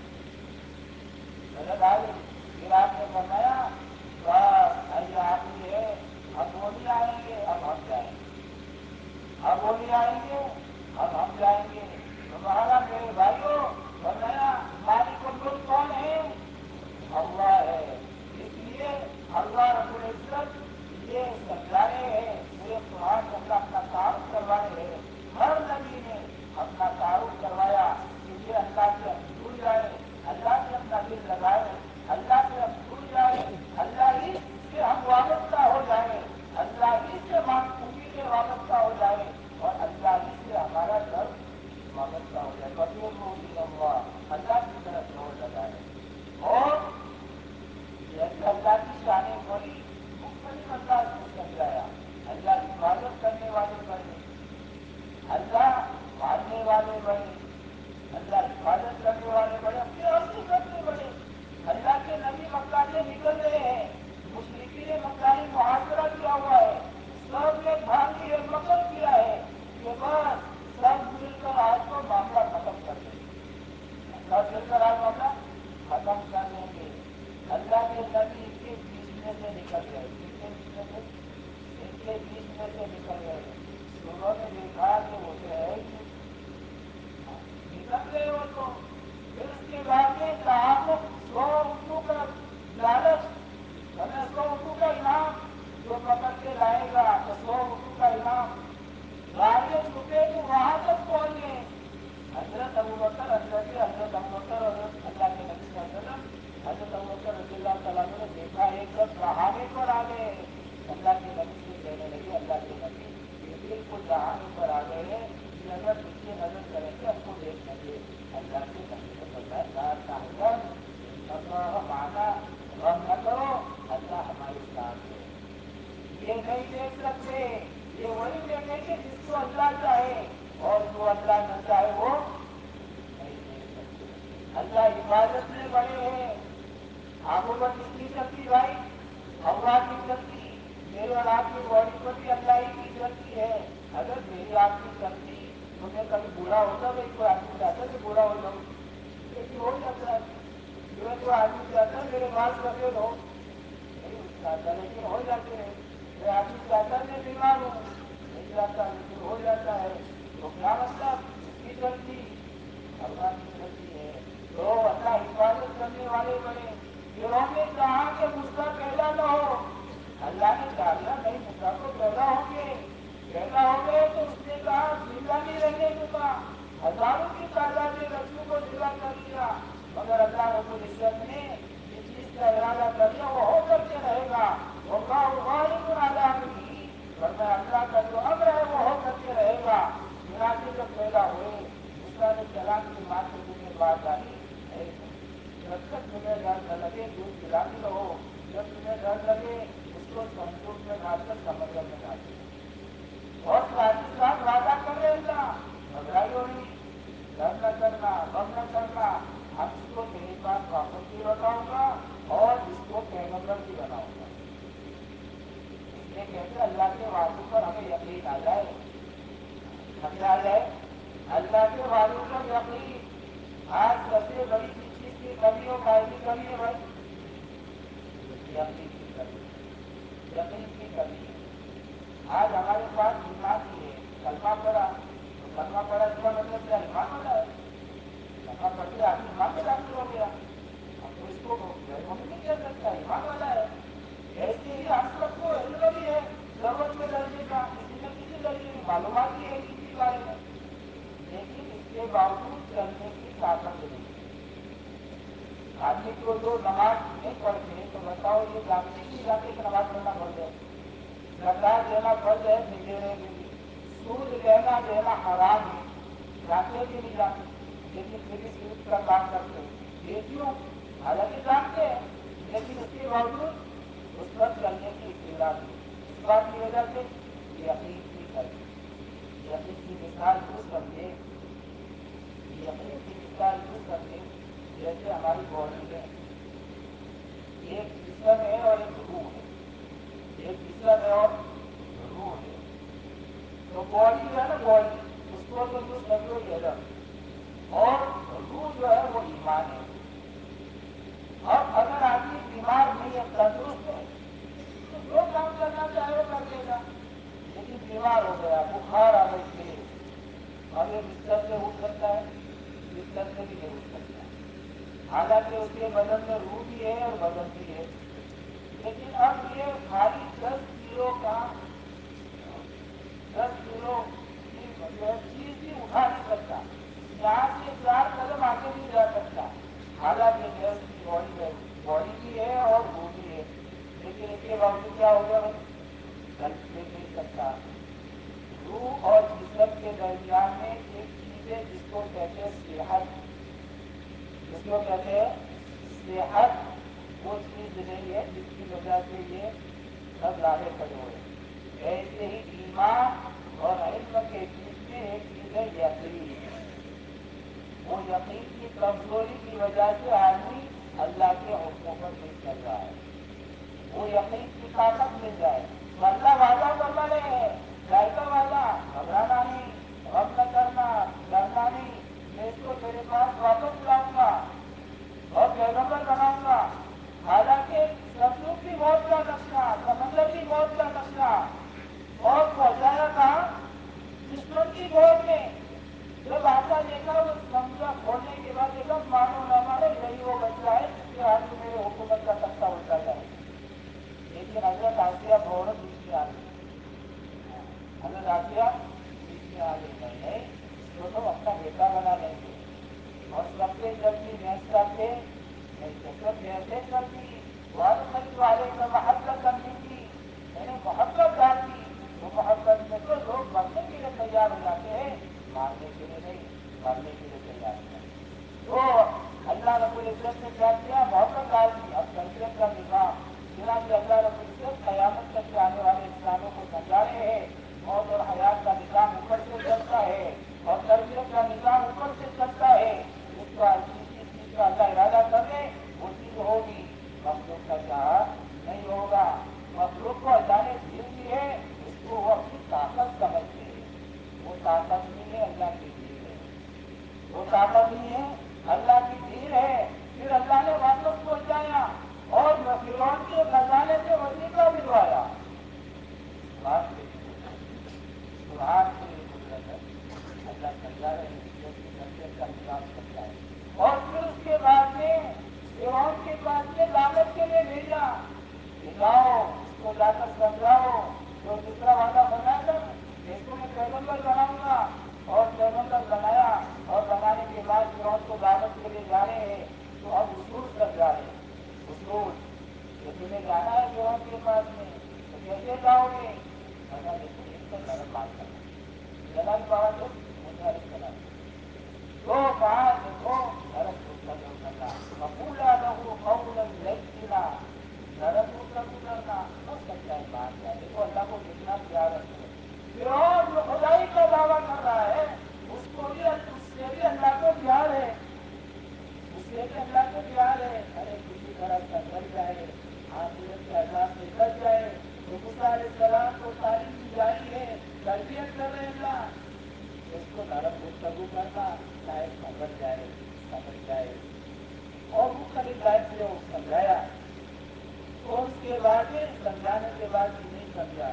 مدد آ گئی. پھر آپ نے فرمایا بس ابھی آخری ہے، اب وہ نہیں آئیں گے اب ہم جائیں گے، اب وہ نہیں آئیں گے اب ہم جائیں گے. تمہارا میرے بھائیوں فرمایا مالک الملک کون ہے؟ اللہ ہے. اس لیے اللہ رب العزت یہ سمجھا رہے ہیں پورے قرآن میں اللہ اپنا تعارف کروا رہے ہیں. ہر نبی نے اپنا تعارف کروایا کہ یہ اللہ سے ہم جڑ جائے، اللہ سے اپنا دل لگائے، اللہ سے ہم جڑ جائے، اللہ ہی سے ہم وابستہ ہو جائے، اللہ ہی سے مانگ امیدیں وابستہ ہو جائے اور اللہ ہی سے ہمارا گھر وابستہ ہو جائے. فقیر روحی اللہ اللہ کی طرف دوڑ لگائے. اور جیسے اللہ کی شان بڑی مختلف انداز سے سمجھایا. اللہ کی عبادت کرنے والے بڑے، اللہ ماننے والے بڑے، اللہ حفاظت کرنے والے بڑے، اپنے حقیقت میں بڑے. اللہ کے نبی مکہ سے نکل رہے ہیں، مشرکین مکہ نے محاصرہ کیا ہوا ہے، سب نے بھاری مقرر کیا ہے کہ بس سب مل کر آج کو معاملہ ختم کر دیں گے، سب مل کر آج معاملہ ختم کر دیں گے. اللہ کے نبی ان کے بیچ میں سے نکل گئے. ان کے بیچ میں سے ان کے بیچ میں سے نکل گئے. لوگوں نے دیکھا کہ وہ تو ہے ہی نکل گئے وہ تو. پھر اس کے بعد میں تعاقب سو اردو کا لالچ، ہمیں سو اردو کا انعام جو پکڑ کے لائے گا تو سو اردو کا انعام. گاڑیاں چھپے تو وہاں تک پہنچ گئے. حضرت ابوبکر حضرت حضرت ابوبکر حضرت اللہ کے نبی صلی اللہ علیہ وسلم حضرت ابوبکر رضی اللہ تعالیٰ نے دیکھا ایک دم رہانے پر آ گئے. اللہ کے نبی سے کہنے لگے اللہ کے نبی یہ بالکل رہانے پر آ گئے ہیں، یہ اگر نیچے نظر کریں گے ہم کو دیکھ لیں گے. اللہ کے نبی نے فرمایا لا تحزن ان اللہ معنا، غم نہ کرو اللہ ہمارے ساتھ ہے. یہ نہیں دیکھ سکتے، یہ وہی دیکھیں گے جس کو اللہ چاہے اور جو اللہ نہ چاہے وہ نہیں دیکھ سکتے. اللہ حفاظت میں بڑے ہیں. آنکھوں پر کس کی چلتی بھائی؟ اللہ کی چلتی. میرے اور آپ کی باڈی پر بھی اللہ ہی کی چلتی ہے. اگر میری آپ کی چلتی تو میں کبھی بوڑھا ہوتا بھائی کوئی آدمی چاہتا کہ بوڑھا ہو جاؤں؟ لیکن ہو جاتا ہے. جو کوئی آدمی چاہتا ہے میرے بال سفید ہو نہیں چاہتا لیکن ہو جاتے ہیں. کوئی آدمی چاہتا ہے میں بیمار ہوں نہیں چاہتا لیکن ہو جاتا ہے. تو کیا مطلب اس کی چلتی اللہ کی چلتی ہے. تو اللہ حفاظت کرنے والے بڑے. پھروں نے کہا کہ غصہ پیدا نہ ہو. اللہ نے ڈالا نہیں غصہ تو پیدا ہوں گے. پیدا ہو گئے تو اس نے کہا زندہ نہیں رہنے دوں گا. ہزاروں کی تعداد میں بچوں کو زندہ کر دیا مگر اللہ رب العزت نے جس چیز کا ارادہ کر دیا وہ ہو کر کے رہے گا. واللہ غالب علی امرہ، ورنہ اللہ کا جو امر ہے وہ ہو کر کے رہے گا. چنانچہ جب پیدا ہوئے موسیٰ علیہ السلام کی ماں کے منہ میں بات ڈالی جب تک تمہیں ڈر نہ لگے دودھ پلاتی رہو، جب تمہیں ڈر لگے اس کو صندوق میں ڈال کر سمندر میں ڈال دو. اور ساتھ ہی ساتھ وعدہ کر رہے اللہ گھبرائیو نہیں، ڈر نہ کرنا، غم نہ کرنا، اب اس کو تیرے پاس واپس بھی لوٹاؤں گا اور اس کو پیغمبر بھی بناؤں گا. اس لیے کہتے اللہ کے وعدوں پر ہمیں یقین آ جائے. ہمیں آ جائے اللہ کے وعدوں پر یقین. آج سب سے بڑی چیز کی کمی ہو کائے کی کمی ہے بھائی؟ یقین کی کمی. یقین کی کمی ہے. آج ہمارے پاس ایمان ہی ہے. کلمہ پڑا تو کلمہ پڑا اس کا مطلب کیا ایمان والا ہے. کلمہ پڑھ کے آدمی ایمان میں داخل ہو گیا. اب تو اس کو غیر مومن نہیں کہہ سکتا، ایمان والا ہے. ایسے ہی ہم سب کو علم بھی ہے ضرورت کے درجے کا، کسی نہ کسی درجے کی معلومات بھی ہے کسی بارے میں، لیکن اس کے باوجود چلنے کی طاقت نہیں. آدمی کو جو نماز نہیں پڑھتے تو بتاؤ یہ جانتے ہی نہیں جاتے کہ نماز پڑھنا فرض ہے. زکات دینا فرض ہے نہیں دینے کے لیے. سود لینا دینا حرام ہے، جانتے بھی نہیں جانتے، لیکن پھر بھی سود کا کام کرتے ہیں. یہ کیوں؟ حالانکہ جانتے ہیں لیکن اس کے باوجود اس پر چلنے کی استعداد نہیں. اس بات کی وجہ سے یقین کی کمی. یقین کی مثال یوں سمجھے، یقین کی مثال یوں سمجھے جیسے ہماری باڈی ہے، ایک جسم ہے اور ایک روح ہے. ایک جسم ہے اور روح ہے. تو باڈی جو ہے نا، باڈی اس کو تو یوں سمجھو یہ ہے، اور روح جو ہے وہ ایمان ہے. اب اگر آدمی بیمار نہیں ہے، تندرست ہے، تو جو کام کرنا چاہے وہ کر لے گا. لیکن بیمار ہو گیا، بخار آ گئی تھی، اب یہ بستر سے اٹھ سکتا ہے؟ بستر سے بھی نہیں اٹھ سکتا. حالانکہ اس کے بدن میں روح بھی ہے اور بدن بھی ہے. لیکن اب یہ خالی دس کلو کا دس کلو کی چیز بھی اٹھا نہیں سکتا. یہاں سے چار قدم آگے نہیں جا سکتا. حالانکہ جو اس کی باڈی میں باڈی بھی ہے اور روح بھی ہے، لیکن اس کے باوجود کیا ہو گیا بھائی؟ چل پھر نہیں سکتا. روح اور جسم کے درمیان میں ایک چیز ہے جس کو کہتے ہیں صحت. جس کو کہتے ہیں صحت. وہ چیز نہیں ہے جس کی وجہ سے یہ سب لانے کھڑے ہوئے. ایسے ہی ایمان اور علم کے بیچ میں ایک چیز ہے یقین. وہ یقین کی کمزوری کی وجہ سے آدمی اللہ کے حکموں پر نہیں چل رہا ہے. وہ یقین کی طاقت مل جائے تو اللہ وعدہ کرنا رہے ہیں. جائے گا وعدہ، گھبرانا نہیں، غم نہ کرنا، ڈرنا نہیں. میں اس کو تیرے پاس واپس لاؤں گا اور پیغمبر بناؤں گا. حالانکہ صندوق کی موت کا نقشہ، سمندر کی موت کا نقشہ، اور پہنچایا کہاں؟ دشمن کی موت میں. جب آتا دیکھا وہ سمجھا کھولنے کے بعد دیکھا مانو نہ مانو یہی وہ بچہ ہے جس کے ہاتھ میں میرے حکومت کا تختہ الٹا جائے. لیکن حضرت آسیہ فوراً بیچ میں آ گئی. حضرت آسیہ بیچ میں آ گئی. نہیں نہیں، اس کو تو اپنا بیٹا بنا لیں گے. اور سب سے جلدی بھینس کرتے نہیں تو سب بھینسیں چلتی. خرید والے کا محبت کرنی تھی، میں نے محبت ڈالتی. تو محبت میں تو لوگ مرنے کے لیے تیار ہو جاتے ہیں، مارنے کے لیے نہیں. مرنے کے لیے تیار ہو جاتے. تو اللہ رب العزت نے کیا کیا؟ محبت ڈال دی. اب تربیت کا نظام چنانچہ اللہ رب العزت قیامت تک کے آنے والے انسانوں کو سمجھا رہے ہیں. موت اور حیات کا نظام اوپر سے چلتا ہے اور تربیت کا نظام اوپر سے چلتا ہے. جس کا جس جس چیز کا اللہ ارادہ کر لے وہ چیز ہوگی. مخلوق کا چاہا نہیں ہوگا. مخلوق کو اللہ نے دل دی ہے، اس کو وہ اپنی طاقت سمجھتے ہیں. وہ طاقت نہیں ہے، اللہ کی دین ہے. وہ طاقت نہیں ہے، اللہ کی دین ہے. پھر اللہ نے واپس پہنچایا اور فرعون کے خزانے سے وظیفہ ملوایا. سبحان تیری قدرت، سبحان تیری قدرت ہے. اللہ سمجھا رہے ہیں کہ تربیت کا نظام چلتا ہے. اور پھر اس کے بعد میں مختلف لائن سے وہ سمجھایا. اور اس کے بعد سمجھانے کے بعد بھی نہیں سمجھا,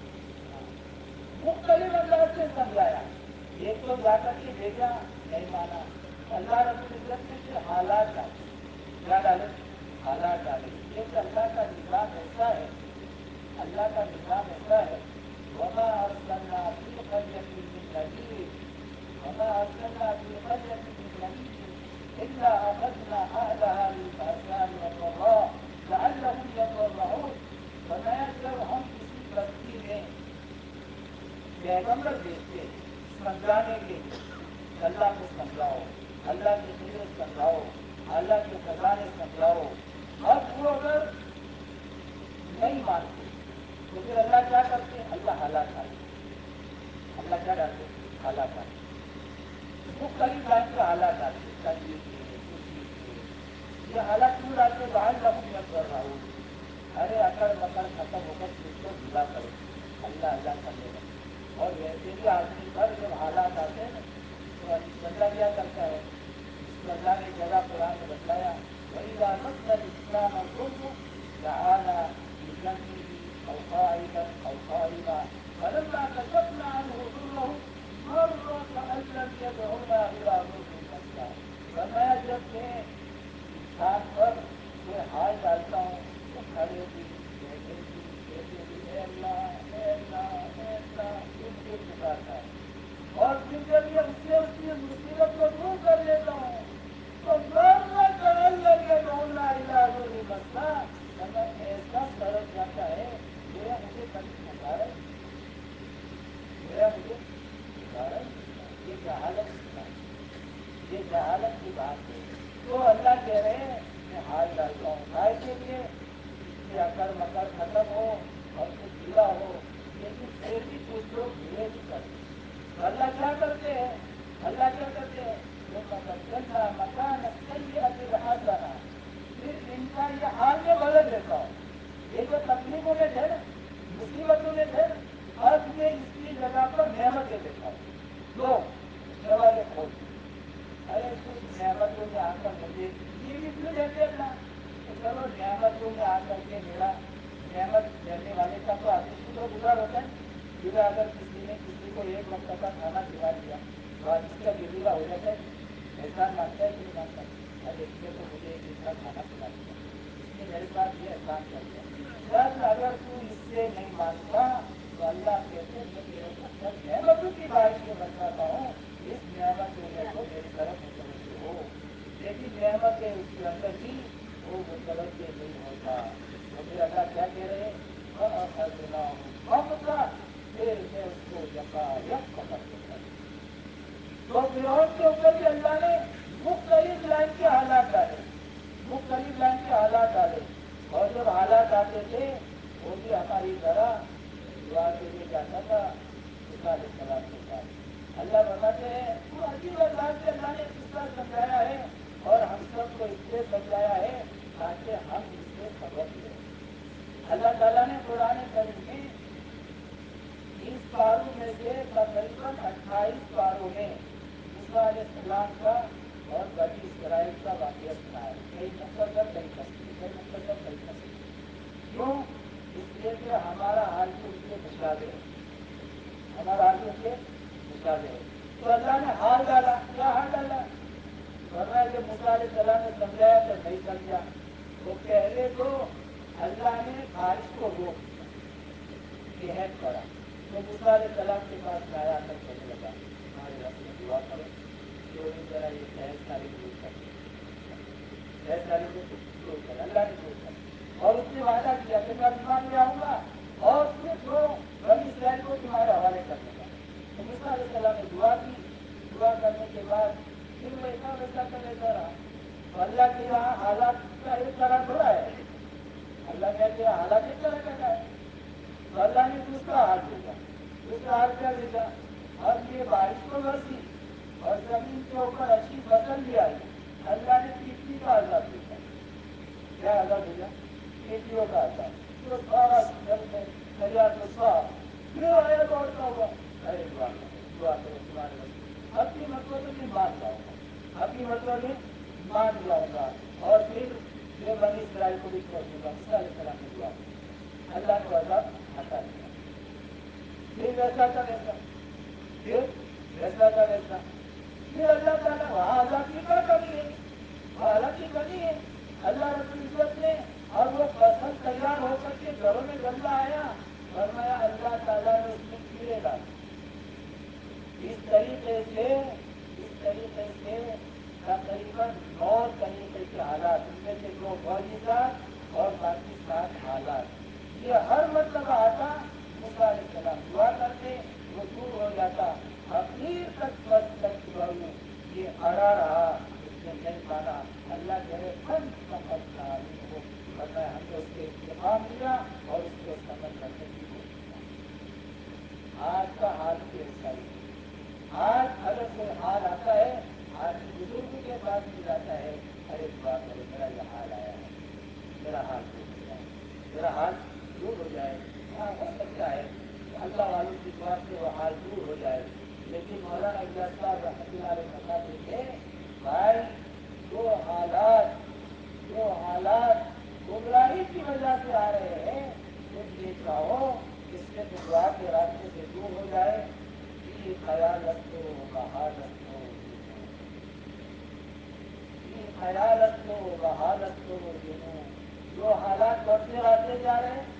مختلف انداز سے سمجھایا. ایک تو جا کر کے بھیجا, نہیں مانا. اللہ رب العزت نے پھر حالات ڈالے. کیا ڈالے؟ حالات ڈالے. ایک اللہ کا نظام ایسا ہے, اللہ کا نظام ایسا ہے, وما ارسلنا فی قرية من نذير وما ارسلنا فی قرية من نذير الا اخذنا اهلها بالبأساء والضراء لعلهم يضرعون. فرمایا جب ہم کسی بستی میں پیغمبر بھیجتے سمجھانے کے لیے, اللہ کو سمجھاؤ, اللہ کی قدرت سمجھاؤ, اللہ کے خزانے سمجھاؤ, اب وہ اگر نہیں مانتے تو پھر اللہ کیا کرتے؟ اللہ حالات ڈالتے. اللہ کیا ڈالتے؟ حالات ڈالتے. مختلف ٹائم کے حالات ڈالتے, تنگی کے, خوشی کے. یہ حالات کیوں ڈالتے؟ باہر لوگ میں کر رہا ہوں, ارے اکڑ بکڑ ختم ہو کر خود کو ڈھیلا کرو, اللہ اللہ کرنے لگے. اور ویسے بھی آدمی پر جب حالات آتے ہیں تو بندہ کیا کرتا ہے؟ اس کو اللہ نے جگہ قرآن میں بتلایا, وَإِذَا مَسَّ الْإِنسَانَ الضُّرُّ دَعَانَا بِجَنبِهِ أَوْ قَاعِدًا أَوْ قَائِمًا فَلَمَّا كَشَفْنَا عَنْهُ ضُرَّهُ مَرَّ كَأَن لَّمْ يَدْعُنَا إِلَىٰ ضُرٍّ مَّسَّهُ. فرمایا جب میں انسان پر کوئی حال ڈالتا ہوں تو کھڑے بھی, بیٹھے بھی, کہتے بھی اے اللہ اے اللہ اے اللہ, تو مجھے پکارتا ہے. اور پھر جب یہ اس سے اس کی مصیبت کو دور کر لیتا ہوں تو مرنا کرل لگے ڈھونڈنا علا ضروری مسئلہ کرنا ایسا سڑک جاتا ہے میرا مجھے کبھی پکارا ہی میرا مجھے پکارا ہی یہ جہالت کی بات ہے, یہ جہالت کی بات ہے. تو اللہ کہہ رہے ہیں میں حال ڈالتا ہوں کائے کے لیے کہ اکڑ مکڑ ختم ہو اور تو ڈھیلا ہو, لیکن پھر بھی کچھ لوگ ڈھیلے نہیں کرتے. تو اللہ کیا کرتے ہیں؟ اللہ کیا کرتے ہیں؟ بدلنا مکان السیئۃ الحسنہ, پھر ان کا یہ حال میں بدل دیتا ہوں. یہ جو تکلیفوں میں تھے نا, مصیبتوں میں تھے نا, اب میں اس کی جگہ پر نعمتیں دیتا ہوں. لو دروازے کھول, ارے کچھ نعمتوں میں آ کر مجھے یہ بھی کیوں دیتے اللہ؟ تو چلو نعمتوں میں آ کر کے میرا نعمت دینے والے کا تو آدمی شکر گزار ہوتا ہے. پھر اگر کسی نے کسی کو ایک وقت کا کھانا کھلا دیا تو آدمی کا دل ہو جاتا ہے, احسان مانتا ہے کہ نہیں مانتا؟ ارے اس نے تو مجھے ایک دن کا کھانا کھلا دیا, اس نے میرے ساتھ یہ احسان کر دیا. چل اگر تو اس سے نہیں مانتا تو اللہ کہتے ہیں میں تیرے کو چل نعمتوں کی بارش میں برساتا ہوں, اس نعمت میں تو میری طرف متوجہ ہو. لیکن نعمت ہے اس کے اندر بھی وہ متوجہ نہیں ہوتا. تو پھر اللہ کیا کہہ رہے ہیں؟ پھر میں اس کو یکا یک پکڑ دیتا ہوں. تو فرعون کے اوپر بھی اللہ نے مختلف لائن کے حالات ڈالے, مختلف لائن کے حالات ڈالے. اور جب حالات آتے تھے وہ بھی ہماری طرح دعا کے لیے جاتا تھا موسیٰ علیہ السلام کے پاس. اللہ بتاتے ہیں تو عجیب انداز سے اللہ نے قصہ سمجھایا ہے اور ہم سب کو اس لیے سمجھایا ہے تاکہ ہم اس سے سبق لیں. اللہ تعالیٰ نے قرآن کریم میں اس پاروں میں سے تقریباً اٹھائیس پاروں میں موسیٰ علیہ السلام کا اور بنی اسرائیل کا واقعہ سنایا. کئی مختصر کئی تفصیل, کئی مختصر کئی تفصیل. کیوں؟ اس لیے کہ ہمارا حال بھی ان کے مشابہ ہے, ہمارا حال بھی ان کے مشابہ ہے. تو اللہ نے حال ڈالا. کیا حال ڈالا؟ فرمایا کہ موسیٰ علیہ السلام نے سمجھایا تو نہیں سمجھا. تو پہلے تو اللہ نے بارش کو روک دیا, قحط پڑا. تو موسیٰ علیہ السلام کے پاس میں آیا کر کہنے لگا ہمارے واسطے دعا کرو کہ وہ ذرا یہ قحط ساری دور کر دے, قحط ساری کو دور کر. اللہ نے دور کر. اور اس نے وعدہ کیا کہ میں ایمان لے آؤں گا اور صرف وہ بنی اسرائیل کو تمہارے حوالے کر دوں گا. تو موسیٰ علیہ السلام نے دعا کی. دعا کرنے کے بعد پھر ویسا ویسا کا ویسا رہا. تو اللہ کے یہاں حالات کا ایک طرح تھوڑا ہے, اللہ کے یہاں حالات ایک طرح کا ہے. تو اللہ نے دوسرا حال بھیجا. دوسرا حال کیا بھیجا؟ اب یہ بارش تو برسی اور زمین کے اوپر اچھی فصل بھی آئی. اللہ نے تیتلی کا عذاب بھیجا. کیا عذاب بھیجا؟ تیتلیوں کا عذاب. تو سارا جل میں دریا تو صاف پھر آیا دوڑتا ہوا. ارے دعا کرو دعا کرو تمہارے واسطے, اب کی مرتبہ میں مان جاؤں گا, اب کی مرتبہ میں مان جاؤں گا. اور پھر بھی چھوڑ دوں گا. موسیٰ علیہ السلام نے دعا کی, اللہ کو عذاب ہٹا دیا. پھر ویسا کا ویسا, پھر ویسا کا ویسا, پھر اللہ تعالیٰ وہاں عذاب کی کیا کمی ہے, وہاں کی کمی ہے. اللہ رب العزت نے اب وہ فصل تیار ہو کر کے گھروں میں غلہ آیا, فرمایا اللہ تعالیٰ نے اس میں کیڑے ڈالے. اس طریقے سے اس طریقے سے تقریباً نو طریقے کے حالات, ان میں سے دو معجزات اور باقی سات حالات, یہ ہر مطلب آتا موسیٰ علیہ السلام دعا کرتے وہ دور ہو جاتا. اخیر تک بس تک بہو یہ اڑا رہا, اس نے نہیں مانا. اللہ کرے فن سمجھتا ہو, فرمایا ہم نے اس کے انتقام لیا اور اس کو سمجھ کرنے کی کوشش کی. آج کا حال بھی ایسا ہی ہے. آج اگر کوئی حال آتا ہے, آدمی بزرگوں کے پاس میں جاتا ہے, ارے دعا کرو میرا یہ حال آیا ہے, میرا حال دور ہو جائے, میرا حال دور ہو جائے. ہاں ہو سکتا ہے اللہ والوں کی دعا سے وہ حال دور ہو جائے, لیکن مولانا اجلاس صاحب رحمۃ اللہ علیہ فرماتے تھے بھائی جو حالات جو حالات گمراہی کی وجہ سے آ رہے ہیں, تم یہ چاہو اس سے تم دعا کے راستے سے دور ہو جائے. یہ خیالت کو بحالت کو یہ خیالت کو بحالت کو جنوں, جو حالات بڑھتے آتے جا رہے ہیں,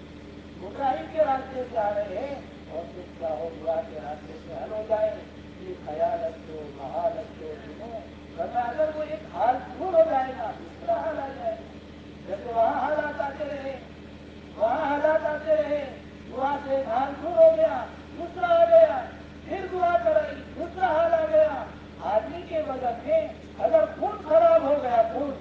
گمراہی کے راستے سے آ رہے ہیں, اور تم چاہو دعا کے راستے سے حل ہو جائے. یہ خیالت کو بحالت کو جنوں, ورنہ اگر وہ ایک حال دور ہو جائے گا دوسرا حال آ جائے گا. جیسے وہاں حالات آتے رہے وہاں حالات آتے رہے, دعا سے ایک حال دور ہو گیا, دوسرا آ گیا, پھر دعا کرائی, دوسرا حال آ گیا. آدمی کے بدن میں اگر خون خراب ہو گیا, خون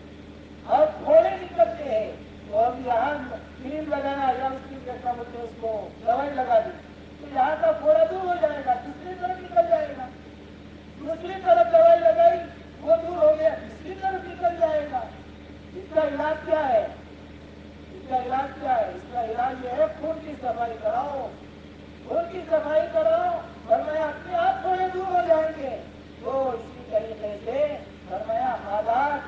اور پھوڑے نکلتے ہیں, تو اب یہاں کریم لگانا یا اس کی کیا بولتے ہیں اس کو دوائی لگا دی, تو یہاں کا پھوڑا دور ہو جائے گا, دوسری طرف نکل جائے گا. دوسری طرف دوائی لگائی, وہ دور ہو گیا, تیسری طرف نکل جائے گا. اس کا علاج کیا ہے؟ اس کا علاج کیا ہے؟ اس کا علاج یہ ہے خون کی صفائی کراؤ, خون کی صفائی کراؤ, فرمایا اپنے آپ تھوڑے دور ہو جائیں گے. تو اسی طریقے سے فرمایا حالات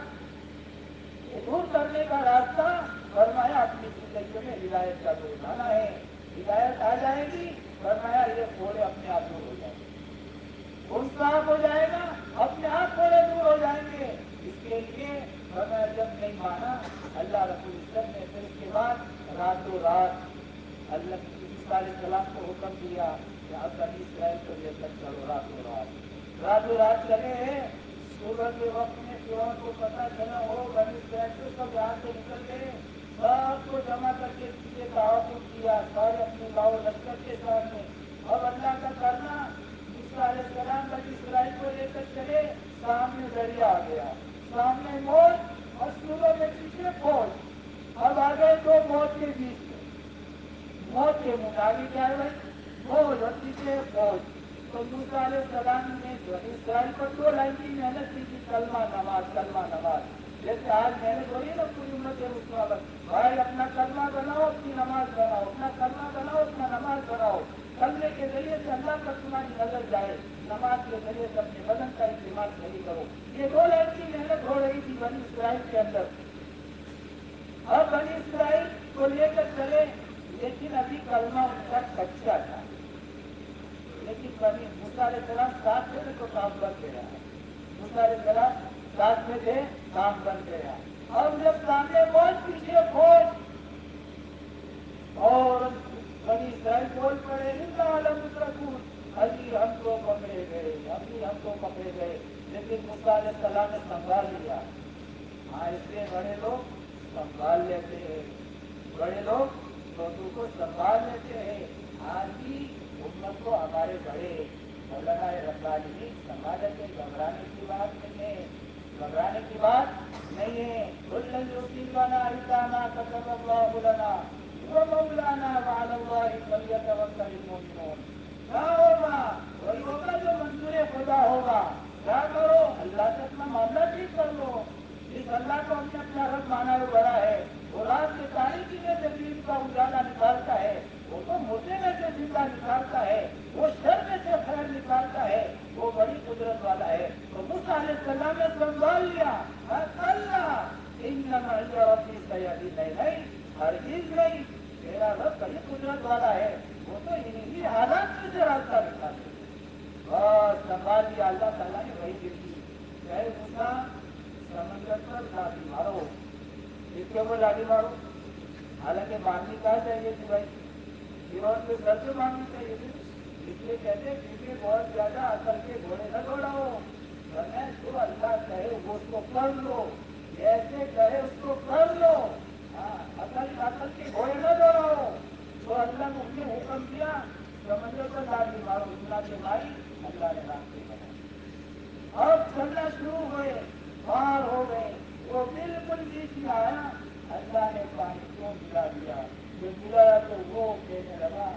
یہ دور کرنے کا راستہ, فرمایا اپنی زندگیوں میں ہدایت کا دور لانا ہے. ہدایت آ جائے گی, فرمایا یہ پھوڑے اپنے آپ دور ہو جائیں گے, خون صاف ہو جائے گا, اپنے آپ پھوڑے دور ہو جائیں گے. اس کے لیے فرمایا جب نہیں مانا اللہ رب العزت نے, پھر اس کے بعد راتوں رات اللہ موسیٰ علیہ السلام کو حکم دیا کہ اب بنی اسرائیل کو لے کر چلو. راتوں رات راتوں رات چلے ہیں. صبح کے وقت میں فرعون کو پتا چلا ہو بنی اسرائیل کو سب یہاں سے نکل گئے, سب کو جمع کر کے پیچھے تعاقب کیا, سارے اپنے گاؤں لشکر کے سامنے. اب اللہ کا کرنا, موسیٰ علیہ السلام بنی اسرائیل کو لے کر چلے, سامنے دریا آ گیا, سامنے موت اور صبح میں پیچھے فوج. اب آ گئے دو موت کے بیچ میں, موت کے مطابق کیا ہے بھائی, فوج اور پیچھے فوج. تو موسیٰ علیہ السلام نے بنی اسرائیل پر دو لائن کی محنت کی تھی, کلمہ نماز کلمہ نماز. جیسے آج محنت ہو رہی ہے نا پوری امت مسلمہ پر, بھائی اپنا کلمہ بناؤ اپنی نماز بناؤ, اپنا کلمہ بناؤ اپنا نماز بناؤ. کلمے کے ذریعے سے اللہ پر تمہاری نظر جائے, نماز کے ذریعے سے اپنے بدن کا استعمال صحیح کرو. یہ دو لائن کی محنت ہو رہی تھی بنی اسرائیل کے اندر. اب بنی اسرائیل کو لے کر چلے, لیکن ابھی کلمہ ان کا کچا تھا. لیکن بنی موسیٰ علیہ السلام ساتھ تھے تو کام بن گیا. موسیٰ علیہ السلام ساتھ میں تھے, کام بن گیا. اب جب سامنے فوج پیچھے فوج, اور بنی اسرائیل بول پڑے لمترکون, ابھی ہم کو پکڑے گئے, ابھی ہم کو پکڑے گئے. لیکن موسیٰ علیہ السلام نے سنبھال لیا. ہاں ایسے بڑے لوگ سنبھال لیتے ہیں, بڑے لوگ چھوٹوں کو سنبھال لیتے ہیں. آج بھی امت کو ہمارے بڑے مولانا ربانی سنبھال لیتے, گھبرانے کی بات نہیں ہے, گھبرانے کی بات نہیں ہے. کلن یصیبنا الا ما كتب الله لنا ومولانا وعلى الله فليتوكل المؤمنون. کیا ہوگا؟ وہی ہوگا جو منظور خدا ہوگا. کیا کرو؟ اللہ سے اپنا معاملہ ٹھیک کر لو. جس اللہ کو ہم نے اپنا رب مانا ہے بڑا ہے, وہ رات کے تاریکی میں سے دین کا اجالا نکالتا ہے, وہ تو مردے میں سے زندہ نکالتا ہے, وہ شر میں سے خیر نکالتا ہے, وہ بڑی قدرت والا ہے. تو موسیٰ علیہ السلام نے سنبھال لیا, اللہ ان معي ربي سيهدين. نہیں نہیں ہرگز نہیں، میرا رب بڑی قدرت والا ہے، وہ تو انہی حالات میں سے راستہ نکالتے اور سنبھال لیا اللہ تعالیٰ نے وہی دل کی. چاہے موسیٰ سمندر پر لاٹھی مارو، اس کے اوپر لاٹھی مارو، حالانکہ مارنی کہاں چاہیے تھی بھائی، فرعون کے سر سے مارنی چاہیے تھی. اس لیے کہتے کیونکہ بہت زیادہ عقل کے گھوڑے نہ دوڑاؤ، ورنہ جو اللہ کہے وہ اس کو کر لو، جیسے کہے اس کو کر لو. ہاں عقل عقل کے گھوڑے نہ دوڑاؤ. تو اللہ نے حکم دیا سمندر پر لاٹھی مارو، اتنا کے ماری اللہ نے راستے بنائے. اب چلنا شروع ہوئے، پار ہو گئے، وہ بالکل بیچ میں آیا، اللہ نے پانی کیوں ملا دیا. جو ملایا تو وہ کہنے لگا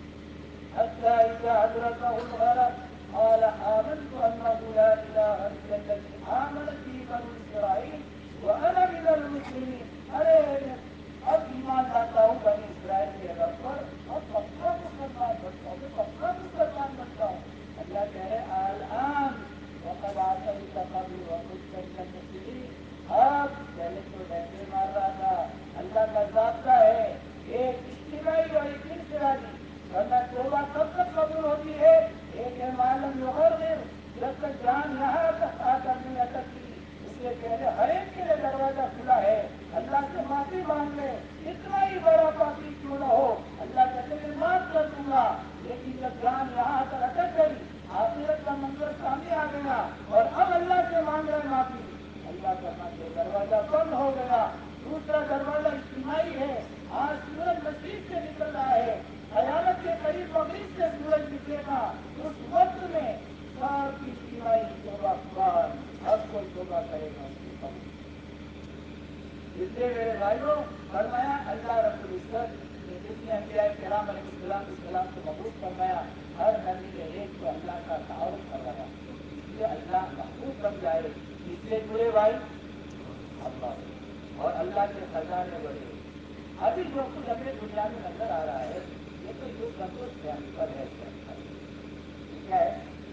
حتى إذا أدركه الغرق قال آمنت أنه لا إله إلا الذي آمنت به بنو إسرائيل وأنا من المسلمين. ارے اب ایمان لاتا ہوں بنی اسرائیل کے رب پر، اب پکا مسلمان بنتا ہوں، پکا مسلمان بنتا ہوں. اللہ کہہ رہے الآن وقد آتيت قبل وكنت من المسلمين. اب پہلے تو ڈنڈے مار رہا تھا. اللہ کا ضابطہ ہے ایک اجتماعی اور ایک انفرادی. ورنہ توبہ کب تک قبول ہوتی ہے؟ ایک ہے معلوم یغرر، جب تک جان یہاں تک آ کر نہیں اٹکتی اس سے پہلے ہر ایک کے لیے دروازہ کھلا ہے. اللہ سے معافی مانگ لے، اتنا ہی بڑا پاپی کیوں نہ ہو، اللہ کہتے میں معاف کر دوں گا. لیکن جب جان یہاں تک اٹک گئی، آخرت کا منظر سامنے آ گیا اور اب اللہ سے مانگ رہے معافی، اللہ کا دروازہ بند ہو گیا. دوسرا دروازہ اجتماعی ہے. آج سورج مسجد سے نکل رہا ہے، قیامت کے قریب مغرب سے سورج نکلے گا، اس وقت میں سب کی اجتماعی توبہ بند. اب کوئی توبہ کرے گا اس کی قبول. اس لیے میرے بھائیوں فرمایا اللہ رب العزت نے جس نے انبیاء کرام علیہ السلام السلام کو مبعوث فرمایا، ہر نبی نے ایک تو اللہ کا تعارف کروایا، اس لیے اللہ محبوب بن جائے. اس سے جڑے بھائی اللہ اور اللہ کے خزانے بڑے. ابھی جو کچھ ہمیں دنیا میں نظر آ رہا ہے یہ تو یوں سمجھو سیمپل ہے. سیمپل ٹھیک ہے،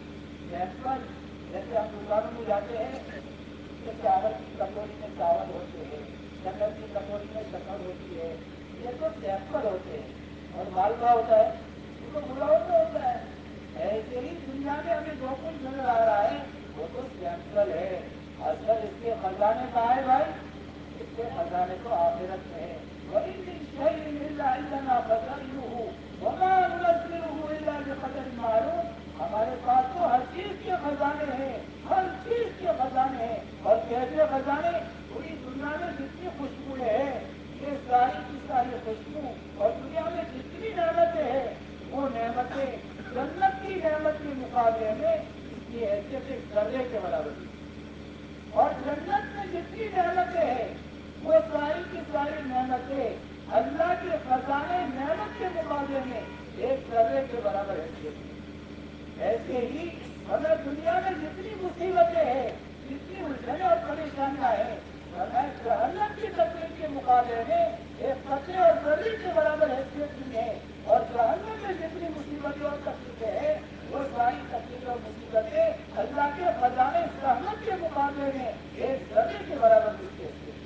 سیمپل. جیسے ہم دکانوں میں جاتے ہیں تو چاول کی کٹوری میں چاول ہوتے ہیں، شکر کی کٹوری میں شکر ہوتی ہے، یہ تو سیمپل ہوتے ہیں. اور مال کا ہوتا ہے وہ تو ملاوٹ میں ہوتا ہے. ایسے ہی دنیا میں ہمیں جو کچھ نظر آ رہا ہے وہ تو سیمپل ہے. اصل اس کے خزانے کہاں ہے بھائی؟ اس کے خزانے تو آخرت میں ہے. وَإِن مِّن شَيْءٍ إِلَّا عِندَنَا خَزَائِنُهُ وَمَا نُنَزِّلُهُ إِلَّا بِقَدَرٍ مَّعْلُومٍ. ہمارے پاس تو ہر چیز کے خزانے ہیں، ہر چیز کے خزانے ہیں. اور کیسے خزانے؟ پوری دنیا میں جتنی خوشبوئیں ہیں یہ ساری کی ساری خوشبو، اور دنیا میں جتنی نعمتیں ہیں وہ نعمتیں جنت کی نعمت کے مقابلے میں اس کی حیثیت ایک ذرے کے برابر ہے. اور جنت میں جتنی نعمتیں ہیں وہ ساری کی ساری نعمتیں اللہ کے خزانے نعمت کے مقابلے میں ایک ذرے کے برابر حیثیت ہے. ایسے ہی ہمیں دنیا میں جتنی مصیبتیں ہیں، جتنی الجھنیں اور پریشانیاں ہیں، ہمیں جہنم کی تکلیف کے مقابلے میں ایک قطرے اور ذرے کے برابر حیثیت نہیں ہے. اور جہنم میں جتنی مصیبتیں اور تکلیفیں ہیں وہ ساری تکلیفیں اور مصیبتیں اللہ کے خزانے رحمت کے مقابلے میں ایک ذرے کے برابر اس کی حیثیت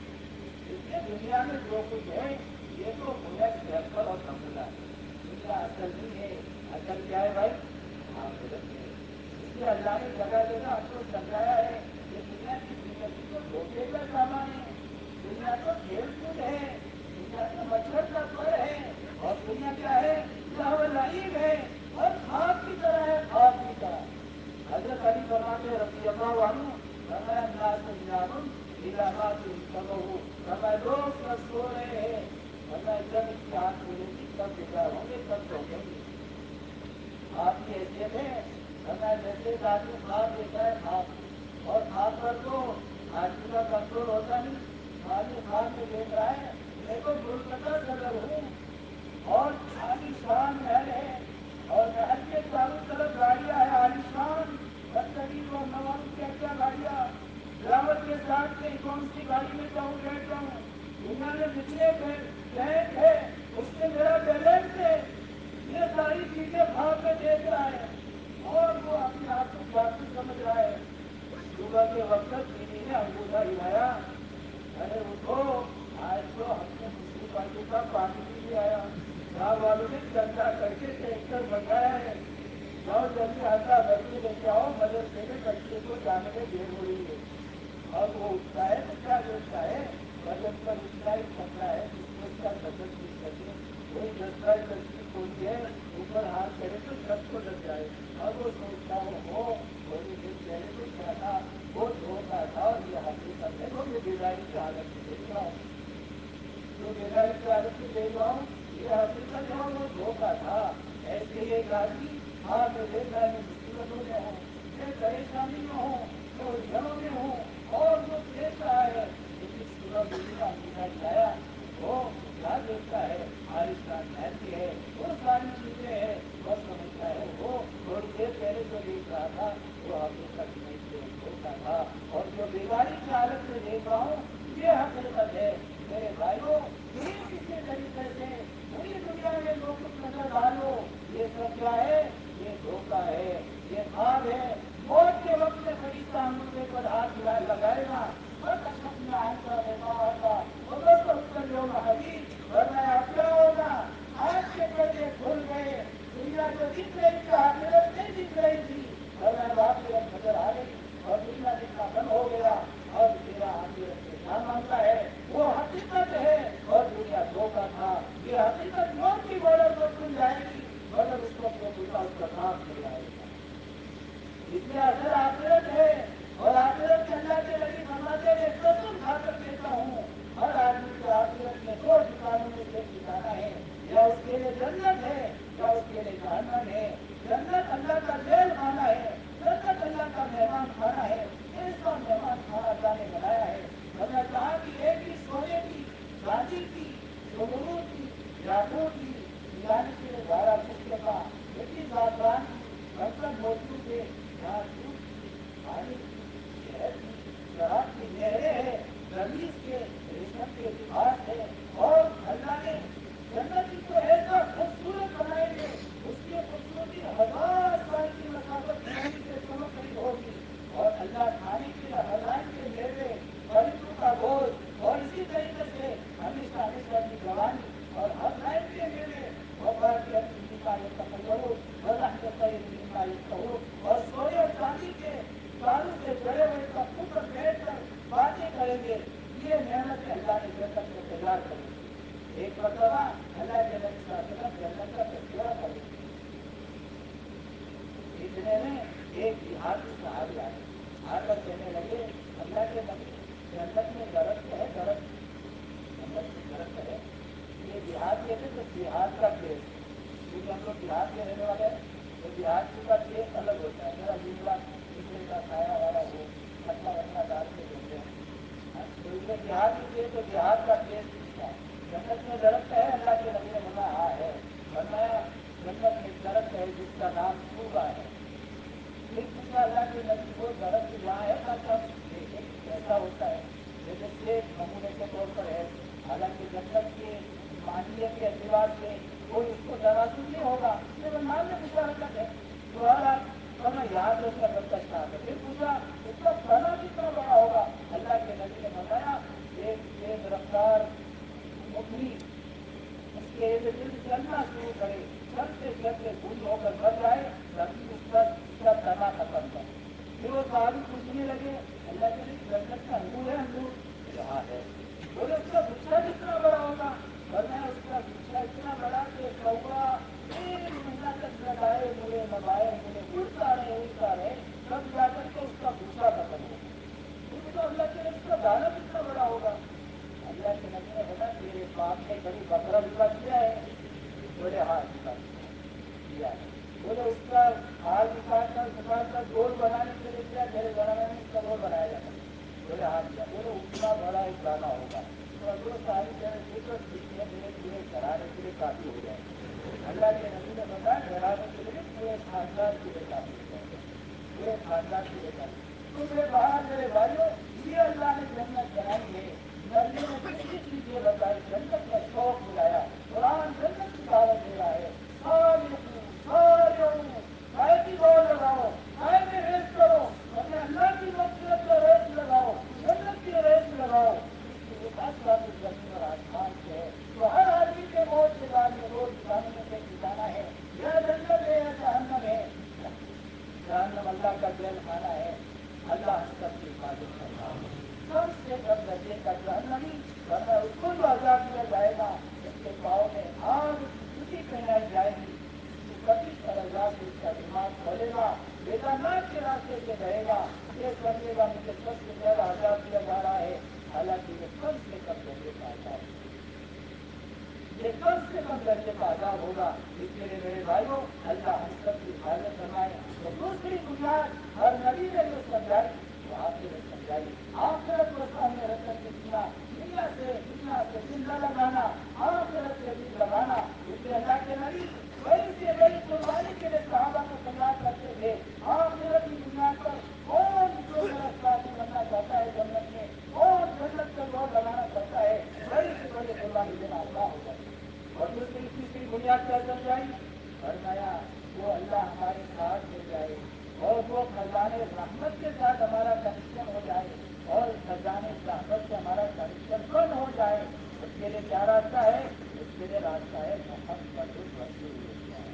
ہے. اس لیے دنیا میں جو کچھ ہے یہ تو بنیاد سیمپل اور نمونہ ہے. دنیا اصل نہیں ہے. اصل کیا ہے بھائی؟ آخرت ہے. اس لیے اللہ نے جگہ جگہ ہم کو سمجھایا ہے کہ دنیا کی زندگی تو دھوکے کا سامان ہے، دنیا تو کھیل کود ہے، دنیا تو مچھر کا پر ہے، اور دنیا کیا ہے؟ لہو لعیب ہے، اور خواب کی طرح ہے، خواب کی طرح. حضرت علی فرماتے رضی اللہ عنہ فرمایا الناس نیام اذا ماتوا انتبہوا. فرمایا لوگ سب سو رہے ہیں، فرمایا جب ان کی آنکھ کھلے گی تب بیدار ہوں گے، تب چونکیں گے. خواب کی حیثیت ہے. فرمایا جیسے ایک آدمی خواب دیکھتا ہے، خواب اور خواب پر تو آدمی کا کنٹرول ہوتا نہیں. آدمی خواب میں دیکھ رہا ہے میں تو ملک کا صدر ہوں اور عالیشان محل ہے، اور محل کے چاروں طرف گاڑیاں ہیں عالیشان بستگیر اور نوام کیا کیا گاڑیاں. ڈرائیور کے ساتھ میں کون سی گاڑی میں جاؤں بیٹھ جاؤں. دنیا میں جتنے بینک ہے اس سے میرا بیلنس ہے. یہ ساری چیزیں خواب میں دیکھ رہا ہے اور وہ اپنے آپ کو جادو سمجھ رہا ہے. صبح کے وقت بیوی نے انگوٹھا ہلایا، ارے اس اور وہ اٹھتا ہے تو کیا دیکھتا ہے بدن پر اتنا ہی کپڑا ہے جس میں اس کا بدن مل سکے. وہی دس بار لڑکی کھولی ہے اوپر ہاتھ کرے تو سب کو لگ جائے. اب وہ سوچتا ہے ہو تھوڑی دیر پہلے تو کیا تھا وہ دھوکا تھا اور یہ حقیقت ہے. وہ یہ بیداری کی حالت میں دیکھ رہا ہوں جو بیداری کی حالت میں دیکھ رہا ہوں یہ حقیقت ہے اور وہ دھوکا تھا. ایسے ہی ایک آدمی ہاں میں دیکھ رہا ہے میں مصیبتوں میں ہوں میں پریشانی میں ہوں میں الجھنوں میں ہوں اور وہ دیکھ رہا ہے. لیکن صبح بیوی نے انگیٹھا جلایا وہ کیا دیکھتا ہے آلستان محل ہے وہ ساری چیزیں ہیں وہ سمجھتا ہے وہ تھوڑی دیر پہلے جو دیکھ رہا تھا وہ حقیقت نہیں تھی وہ دھوکا تھا. اور جو بیداری کی حالت میں دیکھ رہا ہوں یہ حقیقت ہے. میرے بھائیوں یہ کسی طریقے سے پوری دنیا میں جو کچھ نظر ڈالو یہ سب کیا ہے یہ دھوکا ہے یہ خواب ہے. موت کے وقت میں فرشتہ ہم لوگوں پر ہاتھ لگائے گا بس اپنے آئن کا دیتا ہوگا وہ بس اتر جو حدیث فرمایا اب کیا ہوگا آج کے پردے کھل گئے. دنیا جو دکھ رہی تھی آخرت نہیں دکھ رہی تھی فرمایا آخرت نظر آ گئی اور دنیا دکھنا بند ہو گیا. اور میرا آخرت میں کیا معاملہ ہے وہ حقیقت ہے اور دنیا دھوکا تھا. یہ حقیقت موت کی بارڈر پر کھل جائے گی مگر اس وقت جو پتا اس کا کام نہیں آئے گا. اس میں اثر آخرت ہے اور آخرت میں اللہ کے نبی فرماتے ہیں قسم کھا کر کہتا ہوں ہر آدمی کے آخرت میں دو ٹھکانوں میں سے ٹھکانا ہے یا اس کے لیے جنت ہے یا اس کے لیے جہنم ہے. جنت اللہ کا میل خانہ ہے جنت اللہ کا مہمان خانہ ہے. ایسا مہمان خانہ اللہ نے بنایا ہے ہمیں جہاں کی ایک ہی سونے کی چاندی کی زمرد کی یاقوت کی پلانے کے لیے گارا مشک کا مٹی زعفران کی برتن موجود ہے. یہاں دودھ کی پانی کی شہد کی شراب کی نہریں ہیں رمیز کے ریشم کے لباس ہے. اور اللہ نے جنت کو ایسا خوبصورت بنائیں گے اس کی خوبصورتی ہزار سال کی مسافت سے چمک رہی ہوگی. اور اللہ کھانے کے لیے ہر لائن کے میوے پرندوں کا گوشت اور اسی طریقے سے ہمیشہ ہمیشہ کی جوانی اور ہر لائن کے میوے وفا کی اپنی کا یہ تقرر وضاحت کا یہ اور سونے اور چاندی کے تاروں سے جڑے ہوئے سب اوپر بیٹھ کر باتیں کریں گے. یہ نعمتیں اللہ نے جنت میں تیار کری تھی. ایک مرتبہ اللہ کے نبی صلی اللہ علیہ وسلم جنت کا تذکرہ کر رہے تھے. اتنے میں ایک دیہاتی صحابی آئے آ کر کہنے لگے اللہ کے نبی جنت میں درخت ہے درخت جنت میں درخت ہے. یہ دیہات کے تھے تو دیہات کا ٹیسٹ کیونکہ ہم لوگ دیہات کے رہنے والے ہیں تو دیہات کا ٹیسٹ الگ ہوتا ہے. میرا جیوا دوسرے کا کھایا وایا ہو اچھا اچھا ڈال کے دیتے ہیں تو اس میں دیہات میں تھے تو دیہات کا ٹیسٹ پوچھا جنت میں درخت ہے. اللہ کے نبی نے بنا ہاں ہے. فرمایا جنت میں درخت ہے جس کا نام طوبا ہے. پھر پوچھا اللہ کے نبی وہ درخت یہاں ہے تاکہ ہم دیکھیں کہ کیسا ہوتا ہے. جیسے سیب نمونے کے طور پر ہے حالانکہ جنت کے ماہیت کے اعتبار سے کوئی اس کو تناسب نہیں ہوگا صرف نام میں مشارکت ہے. تو ہر آج میں یاد رکھنا بندہ اسٹارٹ ہے. پھر پوچھا اس کا تنا کتنا بڑا ہوگا. اللہ کے نبی نے بتایا ایک تیز رفتار مکھلی اس کے ارد گرد چلنا شروع کرے چلتے چلتے گم ہو کر مر جائے تبھی اس کا اس کا تنا ختم ہو. پھر وہ صحابی پوچھنے لگے اللہ کے لیے جنت میں انگور ہے انگور یہاں ہے. بولے اس کا گچھا کتنا بڑا ہوگا. فرمایا اس کا گچھا اتنا بڑا کہ کوا ایک مہینہ تک لگائے مڑے لگائے مڑے اڑتا رہے اڑتا رہے تب جا کر کے اس کا گچھا ختم ہو. پھر تو اللہ کے لیے اس کا دانا کتنا بڑا ہوگا. اللہ کے نبی نے بتا تیرے باپ نے کبھی بکرا ذبح کیا ہے. بولے ہاں ذبح کیا ہے. بولے اس کا ہار نکال کر نکال کر گول بنانے کے لیے کیا میرے زمانے میں اس کا گول بنایا جاتا ہے. بولے ہاں کیا. بولے اتنا بڑا ایک دانا ہوگا. تو ساری یہ تو ٹھیک ہے میرے پورے گھرانے کے لیے کافی ہو جائے گا. اللہ کے نبی نے بتایا گھرانے کے لیے پورے خاندان کے لیے کافی ہو جائے گا. پورے خاندان کے لیے کافی. تو میرے باہر میرے بھائیوں یہ اللہ نے جنت بنائی ہے. نبی نے کتنی چیزیں بتائی جنت کا شوق دلایا. قرآن جنت کی دعوت دے رہا ہے. سارے سارے کائے کی دوڑ لگاؤ کائے میں ریس کرو اپنے اللہ کی مغفرت کا ریس لگاؤ جنت کی ریس لگاؤ. اس کی وسعت صاحب زمین اور آسمان سے ہے. تو ہر آدمی کے موت کے بعد میں دو ٹھکانوں میں سے ٹھکانا ہے یا جنت ہے یا جہنم ہے. جہنم اللہ کا جیل خانہ ہے. اللہ ہم سب کی حفاظت کرنا. कम से कम लगेगा जहन्नमी, वरना उसको जो आजाद दिया जाएगा उसके पाँव में आग की जूती पहनाई जाएगी। कभी तरह से उसका दिमाग खोलेगा, बेटा नाक के रास्ते से रहेगा, ये समझेगा मुझे सबसे ज्यादा आजाद दिया जा रहा है, हालांकि ये कम से कम दर्जे का आजाद है, ये कम से कम दर्जे का आजाद होगा। इसके लिए मेरे भाइयों अल्लाह हम सब की हिफाजत फरमाए। तो दूसरी बुनियाद हर नबी ने जो समझाई वो आखिरत समझाई, आखिरत को सामने रख करके जीना, दुनिया से दुनिया से दिल न लगाना, आखिरत से दिल लगाना। इसलिए अल्लाह के नबी बड़ी से बड़ी कुर्बानी के लिए सहाबा को तैयार करते थे। आखिरत की बुनियाद पर कौन जो मेरा साथी बनना चाहता है जन्नत में, कौन जन्नत का दौड़ लगाना चाहता है, बड़ी से बड़ी कुर्बानी देना अल्लाह हो जाए। और दूसरी तीसरी बुनियाद क्या समझाई, फरमाया वो अल्लाह हमारे साथ हो जाए और वो खजाने रहमत के साथ हमारा कनेक्शन हो जाए और खजाने रहमत से हमारा कनेक्शन बंद हो जाए। उसके लिए क्या रास्ता है, उसके लिए रास्ता है मोहम्मद रसूलुल्लाह।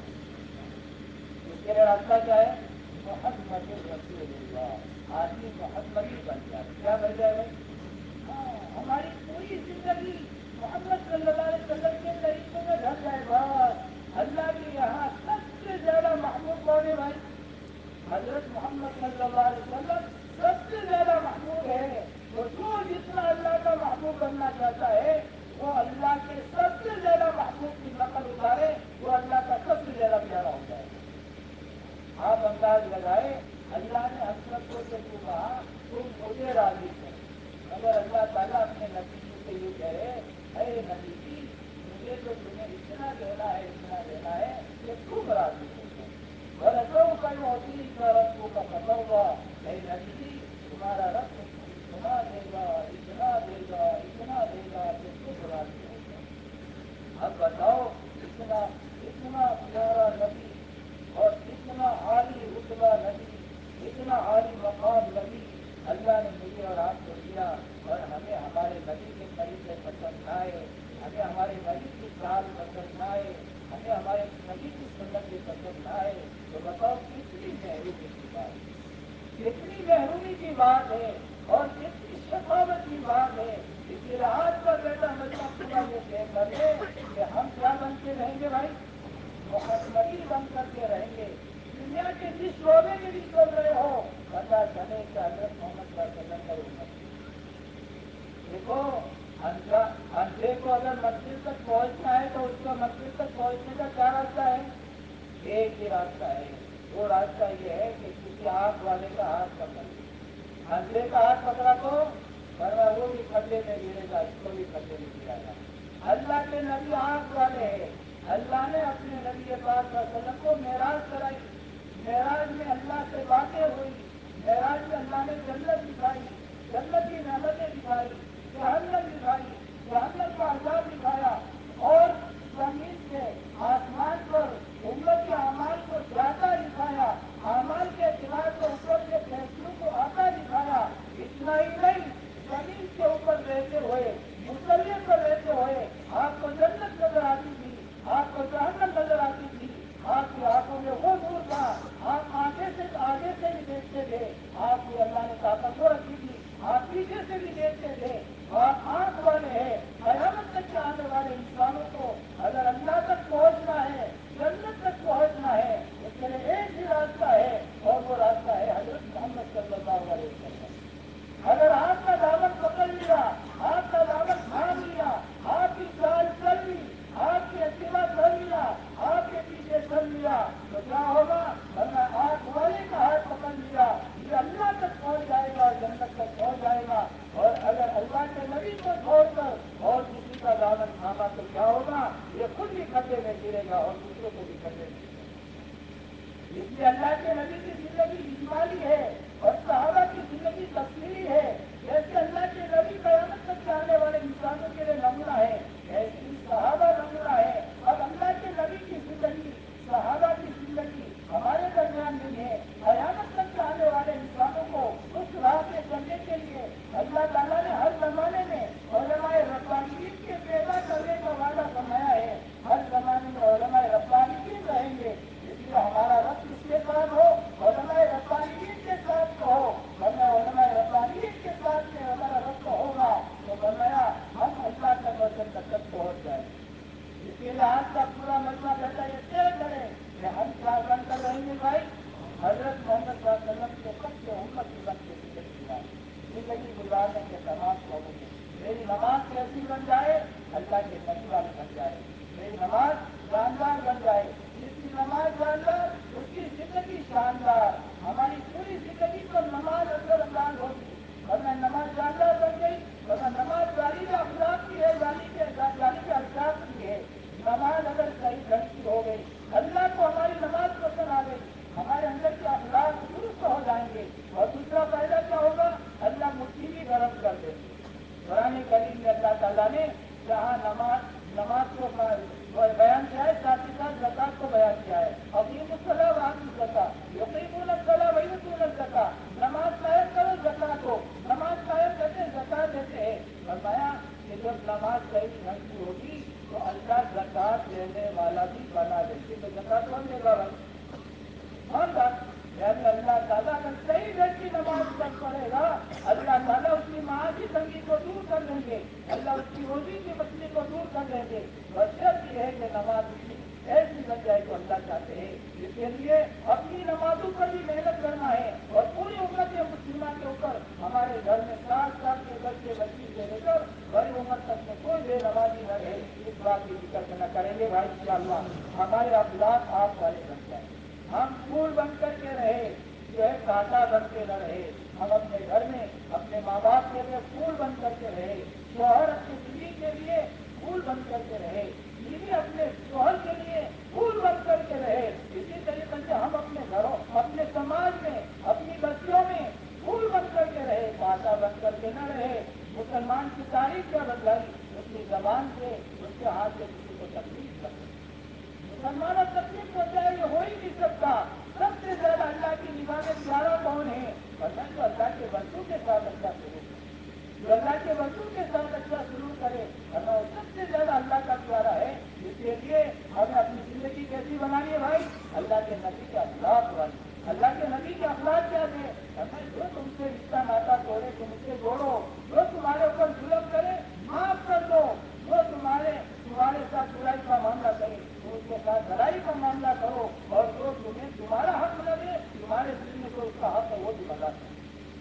उसके लिए रास्ता क्या है, मोहम्मद रसूलुल्लाह। आदमी मोहम्मदी बन जाए, क्या बन जाए भाई, हाँ हमारी पूरी जिंदगी मोहम्मद सल्लल्लाहु अलैहि वसल्लम के तरीकों में ढल जाए। बस अल्लाह के यहाँ सबसे ज्यादा महबूब कौन है भाई, हजरत मोहम्मद सल्लल्लाहु अलैहि वसल्लम सबसे ज्यादा महबूब है। तो जो जितना अल्लाह का महबूब बनना चाहता है वो अल्लाह के सबसे ज्यादा महबूब की नकल उतारे, वो अल्लाह का सबसे ज्यादा प्यारा हो जाए। आप अंदाज लगाए, अल्लाह ने हम सबको से क्यों कहा तुम मुझे राजी करो, मगर अल्लाह ताला अपने नबी जी से यूँ कह रहे, अरे नबी जी मुझे तो तुम्हें इतना देना है इतना देना है कि तुम राजी हो जाओ। बरसों का होती का रस्सों का पता हुआ, अरे नबी जी तुम्हारा रब तुमको इतना देगा इतना देगा इतना देगा कि तुम राजी हो जाओ। अब बताओ इतना इतना प्यारा नबी और इतना आली रुतबा नबी, इतना आली मकाम नबी अल्लाह ने मुझे और आपको दिया, और हमें हमारे नबी के तरीके पसंद न आए, हमें हमारे नबी की चाल पसंद न आए, हमें हमारे नबी की सुन्नतें पसंद न आए, तो बताओ कितनी महरूमी की बात है, कितनी महरूमी की बात है और कितनी शफावत की बात है। इसलिए आज का बेटा बच्चा पूरा ये तय कर ले कि हम क्या बन के रहेंगे भाई, मोहम्मदी बन करके रहेंगे। दुनिया के जिस शोबे में भी चल रहे हो पता चले कि हजरत मोहम्मद सल्लल्लाहु अलैहि वसल्लम का देखो, अंधा अंधे को अगर मंजिल तक पहुंचना है तो उसका मंजिल तक पहुंचने का क्या रास्ता है, एक ही रास्ता है, वो रास्ता ये है कि किसी आंख वाले का हाथ पकड़ ले। अंधे का हाथ पकड़ा तो वरना वो भी खड्डे में गिरेगा, इसको भी खड्डे में गिराएगा। अल्लाह के नबी आंख वाले हैं, अल्लाह ने अपने नबी पाक वसल्लम को मेराज कराई, मेराज में अल्लाह से बातें हुई, मेराज में अल्लाह ने जन्नत दिखाई, जन्नत की नेमतें दिखाई, जहन्नम दिखाई, जहन्नम का अजाब दिखाया, और जमीन से आसमान पर उम्मत के अमाल को जाता दिखाया, अमाल के खिलाफ को ऊपर के फैसलों को आता दिखाया। इतना ही नहीं, जमीन के ऊपर रहते हुए मुसल्ले पर रहते हुए आपको जन्नत नजर आती थी, आपको जहन्नम नजर आती थी, आपकी आंखों में वो नूर था, आप आगे से आगे से भी देखते थे, आपकी अल्लाह ने ताकत वो रखी थी, आप पीछे से भी देखते थे। आप आंख वाले हैं, कयामत तक के आने वाले इंसानों को अगर अल्लाह तक पहुंचना है, जन्नत तक पहुंचना है, उसके लिए एक ही रास्ता है और वो रास्ता है हजरत मोहम्मद सल्लल्लाहु अलैहि वसल्लम। अगर आपका दामन पकड़ लिया, आपका दामन थाम लिया, आपकी चाल चल ली, आपकी अतिवा कर लिया, आपके पीछे चल लिया, तो क्या होगा, वरना आंख वाले का हाथ पकड़ लिया, ये अल्लाह तक पहुंच जाएगा, जन्नत तक पहुंच जाएगा। और अगर अल्लाह के नबी को छोड़कर और किसी का दामन थामा तो क्या होगा, ये खुद भी खड्डे में गिरेगा और दूसरों को भी खड्डे में गिरेगा। इसलिए अल्लाह के नबी की जिंदगी इजमाली है और सहाबा की जिंदगी तफसीली है। जैसे अल्लाह के नबी कयामत तक के आने वाले इंसानों के लिए नमूना है, ऐसे ही सहाबा नमूना है। और अल्लाह के नबी की जिंदगी, सहाबा की जिंदगी हमारे दरमियान नहीं है। कयामत तक के आने वाले इंसानों को उस राह पे चलने के लिए अल्लाह ताला ने हर जमाने में उलमाए रब्बानीयीन के पैदा करने का वादा फरमाया है। हर जमाने में उलमाए रब्बानीयीन रहेंगे, इसलिए हमारा रब किसके साथ हो, उलमाए रब्बानीयीन के साथ हो, वरना उलमाए रब्बानीयीन के اللہ کے نبی والی بن جائے، میری نماز شاندار بن جائے، جس کی نماز شاندار اس کی زندگی شاندار، ہماری پوری زندگی پر نماز اثر انداز ہوگی، ورنہ نماز شاندار بن گئی، ورنہ نماز جاری کے اخلاق کی ہے، جاری کے جاری کے اخلاق کی ہے، نماز اگر صحیح ڈھنگ کی ہو گئی، اللہ کو ہماری نماز پسند آ گئی، ہمارے اندر کے اخلاق درست ہو جائیں گے، اور دوسرا فائدہ کیا ہوگا، اللہ مٹھی بھی گرم کر دیں گے۔ قرآن کریم میں اللہ تعالیٰ نے جہاں نماز نماز کو بیان کیا ہے، ساتھ ہی ساتھ زکات کو بیان کیا ہے، اقیموا الصلاۃ وآتوا الزکاۃ، یقیمون الصلاۃ ویؤتون الزکاۃ، نماز قائم کرو زکات ہو، نماز قائم کرتے زکات دیتے ہیں، فرمایا کہ جب نماز صحیح ڈھنگ کی ہوگی تو اللہ زکات دینے والا بھی بنا دیں گے، تو زکات کون دے گا بھائی؟ یعنی اللہ تعالیٰ اگر صحیح ڈھنگ کی نماز پر پڑھے گا، اللہ تعالیٰ اس کی معاشی تنگی کو دور کر دیں گے، اللہ اس کی روزی کی مسئلے کو دور کر دیں گے، اور شرط یہ ہے کہ نماز اس کی ایسی بن جائے جو اللہ چاہتے ہیں۔ اس کے لیے اپنی نمازوں پر بھی محنت کرنا ہے، اور پوری امت مسلمہ کے اوپر ہمارے گھر میں سات سال کے بچے بچی سے لے کر بڑی عمر تک میں کوئی بے نمازی نہ رہے، اس بات کی فکر نہ کریں گے بھائی انشاءاللہ ہمارے اخلاق آپ والے بن جائیں، ہم پھول بن کر کے رہے، جو ہے کانٹا بن کے نہ رہے، ہم اپنے گھر میں اپنے ماں باپ کے لیے پھول بن کر کے رہے، شوہر اپنی بیوی کے لیے پھول بن کر کے رہے، بیوی اپنے شوہر کے لیے پھول بن کر کے رہے، اسی طریقے سے ہم اپنے گھروں اپنے سماج میں اپنی بستیوں میں پھول بن کر کے رہے، کانٹا بن کر کے نہ رہے۔ مسلمان کی تاریخ کیا بدلائی، اس کی زبان سے اس کے ہاتھ سے کسی کو تکلیف نہ پہنچائی، مسلمانوں تکلیف پہنچائے یہ ہو ہی نہیں سکتا۔ سب سے زیادہ اللہ کی نگاہ میں پیارا کون ہے؟ ورنہ جو اللہ کے بندوں کے ساتھ اچھا سلوک کرے، جو اللہ کے بندوں کے ساتھ اچھا سلوک کرے، ورنہ وہ سب سے زیادہ اللہ کا پیارا ہے۔ اس کے لیے ہمیں اپنی زندگی کیسی بنانی ہے بھائی؟ اللہ کے نبی کے اخلاق والی۔ اللہ کے نبی کے اخلاق کیا تھے؟ ہمیں جو تم سے رشتہ ناتا توڑے تم اسے جوڑو، جو تمہارے اوپر ظلم کرے معاف کر دو، جو تمہارے تمہارے ساتھ برائی کا معاملہ کرے تم اس کے ساتھ بھلائی کا معاملہ کرو، اور جو تمہیں تمہارا حق نہ دے تمہارے دل میں جو اس کا حق ہے وہ بھی بتا دو۔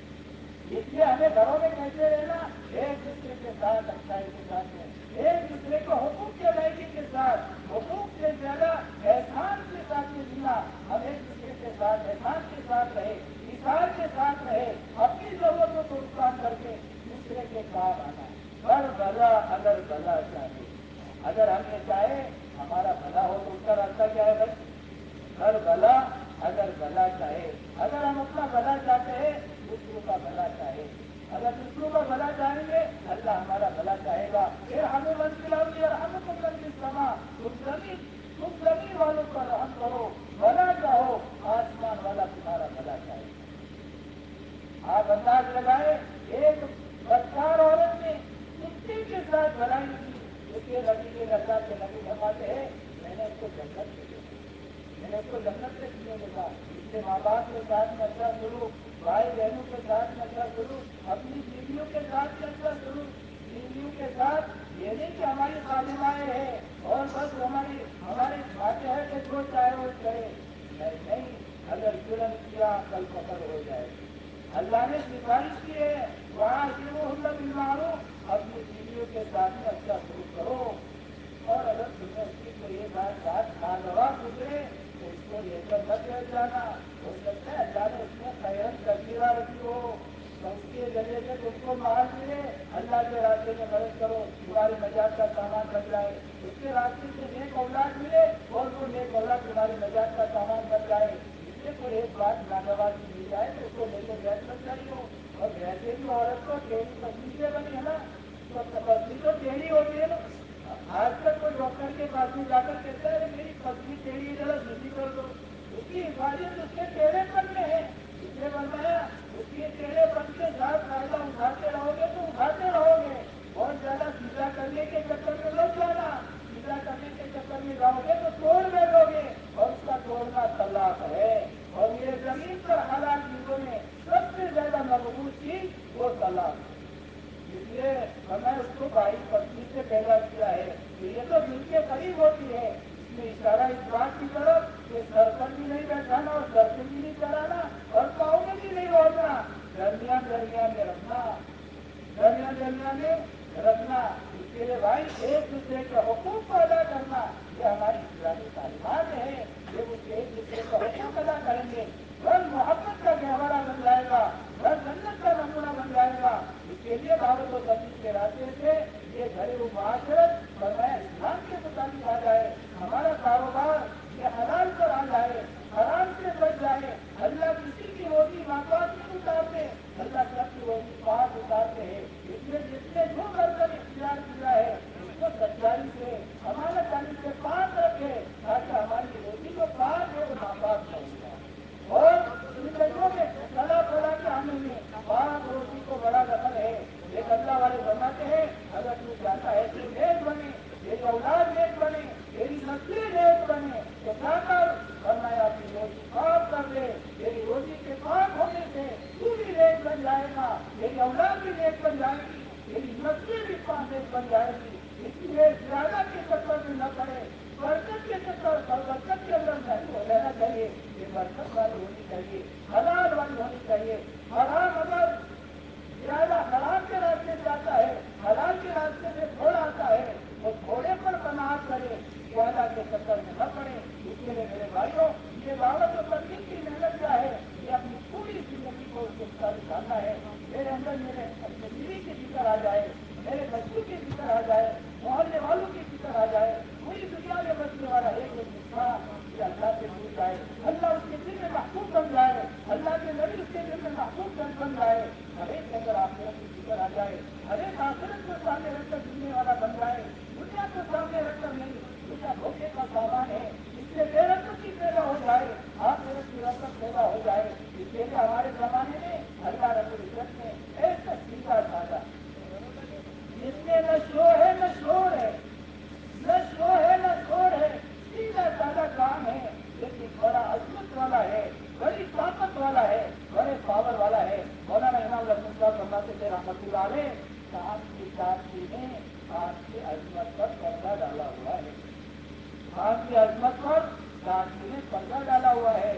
اس لیے ہمیں گھروں میں کیسے رہنا، ایک دوسرے کے ساتھ اچھائی کے ساتھ میں، ایک دوسرے کو حقوق کی ادائیگی کے ساتھ، حقوق سے زیادہ احسان کے ساتھ میں جینا، ہم ایک دوسرے کے ساتھ احسان کے ساتھ رہے، اثار کے ساتھ رہے، اپنی ضرورتوں کو قربان کر کے دوسرے کے کام آنا۔ ہر بھلا اگر بھلا چاہے، اگر ہم یہ چاہے ہمارا بھلا ہو تو اس کا راستہ کیا ہے بھائی؟ ہر بھلا اگر بھلا چاہے، اگر ہم اپنا بھلا چاہتے ہیں دوسروں کا بھلا چاہے، اگر دوسروں کا بھلا چاہیں گے اللہ ہمارا بھلا چاہے گا۔ ارحموا من فی الارض یرحمکم من فی السماء، تم زمین تم زمین والوں پر رحم کرو، بھلا چاہو آسمان والا تمہارا بھلا چاہے گا۔ آپ انداز لگائے ایک بدکار عورت نے کتے کے ساتھ بھلائی کی، اس کے نبی کے اللہ کے نبی فرماتے ہیں میں نے اس کو جنت میں دیکھا، میں نے اس کو جنت میں کیوں دیکھا؟ اس کے ماں باپ کے ساتھ میں اچھا سلوک، بھائی بہنوں کے ساتھ میں اچھا سلوک، اپنی بیویوں کے ساتھ میں اچھا سلوک، بیویوں کے ساتھ یہ نہیں کہ ہماری خادمائیں ہیں اور بس ہماری ہمارے کھاتے ہیں کہ جو چاہے وہ کرے، نہیں نہیں، اگر ظلم کیا کل پکڑ ہو جائے گی۔ اللہ نے سفارش کی ہے وَعَاشِرُوهُنَّ بِالْمَعْرُوفِ، اپنی بیویوں کے ساتھ میں اچھا سلوک کرو، اور اگر تمہیں اس کی کوئی ایک بات ناگوار گزرے تو اس کو لے کر مت بیٹھ جانا، ہو سکتا ہے اللہ نے اس میں خیرن کثیرہ رکھی ہو، تو اس کے ذریعے سے تم کو مال ملے، اللہ کے راستے میں مدد کرو تمہاری نجات کا سامان بن جائے، اس کے راستے سے نیک اولاد ملے اور وہ نیک اولاد تمہاری نجات کا سامان بن جائے، اس سے کوئی ایک بات ناگوار کی مل جائے تو اس کو لے کے بیٹھ مت جائیے۔ اور ویسے بھی عورت تو ٹیڑھی پتلی سے بنی ہے نا، تو پتلی تو ٹیڑھی ہوتی ہے نا، آج تک کوئی ڈاکٹر کے پاس میں جا کر کہتا ہے میری پتلی ٹیڑھی ذرا سیدھی کر دو، اس کی حفاظت اس کے ٹیڑھے پن میں ہے، اس نے فرمایا اس کے ٹیڑھے پن کے ساتھ فائدہ اٹھاتے رہو گے تو اٹھاتے رہو گے، بہت زیادہ سیدھا کرنے کے چکر میں مت جانا، سیدھا کرنے کے چکر میں جاؤ گے تو توڑ بیٹھو گے، اور اس کا توڑنا طلاق ہے، اور یہ زمین پر حلال چیزوں میں سب سے زیادہ مقبول چیز وہ طلاق ہے، اس لیے ہمیں اس کو بھائی پتنی سے پیدا کیا ہے تو یہ تو دل کے قریب ہوتی ہے، اس میں اشارہ اس بات کی طرف کہ سر پر بھی نہیں بیٹھانا اور سر پہ بھی نہیں چڑھانا اور پاؤں میں بھی نہیں اوڑھنا، درمیان درمیان میں رکھنا، درمیان درمیان میں رکھنا، اس کے لیے بھائی بھائی ایک دوسرے کے حقوق کو ادا کرنا یہ ہماری اسلامی تعلیمات ہے. یہ اس ایک دوسرے کا حقوق ادا کریں گے گھر محبت کا گہوارہ بن جائے گا, گھر جنت کا نمونہ بن جائے گا. اس کے لیے دعوت و تبلیغ کے راستے سے یہ گھریلو معاشرت فرمایا اسلام کے مطابق آ جائے. ہمارا کاروبار یہ حلال پر آ جائے, حرام سے بچ جائے. اللہ کسی کی روزی ناپاک نہیں اتارتے, اللہ سب کی روزی پاک اتارتے ہیں. اس میں جس نے جو کر کر اختیار کیا ہے اس کو سچائی سے ہمارے دل سے پاک رکھے تاکہ ہماری روزی جو پاک ہے وہ ناپاک نہ ہو جائے. اور زندگیوں میں کلا کلا کے عمل میں پاک روزی کو بڑا دخل ہے. ایک اللہ والے بناتے ہیں اگر تو چاہتا ہے تو نیک بنے, تیری اولاد نیک بنے, تیری نسلیں نیک بنے تو کیا کر فرمایا اپنی روزی پاک کر دے. تیری روزی کے پاک ہونے سے تو بھی نیک بن جائے گا, تیری اولاد بھی نیک بن جائے گی, تیری نسلیں بھی پاک نیک بن جائے گی. اس لیے زیادہ کے چکر میں نہ پڑے, برکت کے چکر پر برکت کے اندر نہیں ہو لینا چاہیے. یہ برکت والی ہونی چاہیے, حلال والی ہونی چاہیے. حرام اگر زیادہ حرام کے راستے سے آتا ہے, حلال کے راستے سے تھوڑا آتا ہے, وہ تھوڑے پر قناعت کرے, زیادہ کے چکر میں نہ پڑے. اس کے لیے میرے بھائیوں یہ دعوت و تبلیغ کی محنت کیا ہے, یہ اپنی پوری زندگی کو اس کے مطابق ڈالنا ہے. میرے اندر میرے اپنے بیوی کی فکر آ جائے, میرے بچوں کی فکر آ جائے, محلے والوں کی فکر آ جائے. پوری دنیا میں بچنے والا ایک ایک انسان یہ اللہ سے جڑ جائے, اللہ اس کے دل میں محبوب بن جائے, اللہ کے نبی اس کے دل میں محبوب بن جائے. ہر ایک کے اندر آخرت کی فکر آ جائے, ہر ایک آخرت کو سامنے رکھ کر جینے والا بن جائے. دنیا کو سامنے رکھ کر نہیں, دنیا دھوکے کا سامان ہے, اس سے بے رغبتی پیدا ہو جائے, آخرت کی رغبت پیدا ہو جائے. اس کے لیے ہمارے زمانے میں اللہ رب العزت نے ایسا سیدھا سادہ جس میں نہ شو ہے نہ شور ہے, نہ شو ہے نہ شور ہے, سیدھا سادہ کام ہے لیکن بڑا عظمت والا ہے, بڑی طاقت والا ہے, بڑے پاور والا ہے. مولانا انعام رحمۃ اللہ فرماتے تھے رحمۃ اللہ علیہ, کام کی چاندنی نے کام کی عظمت پر پردہ ڈالا ہوا ہے. کام کی عظمت پر چاندنی نے پردہ ڈالا ہوا ہے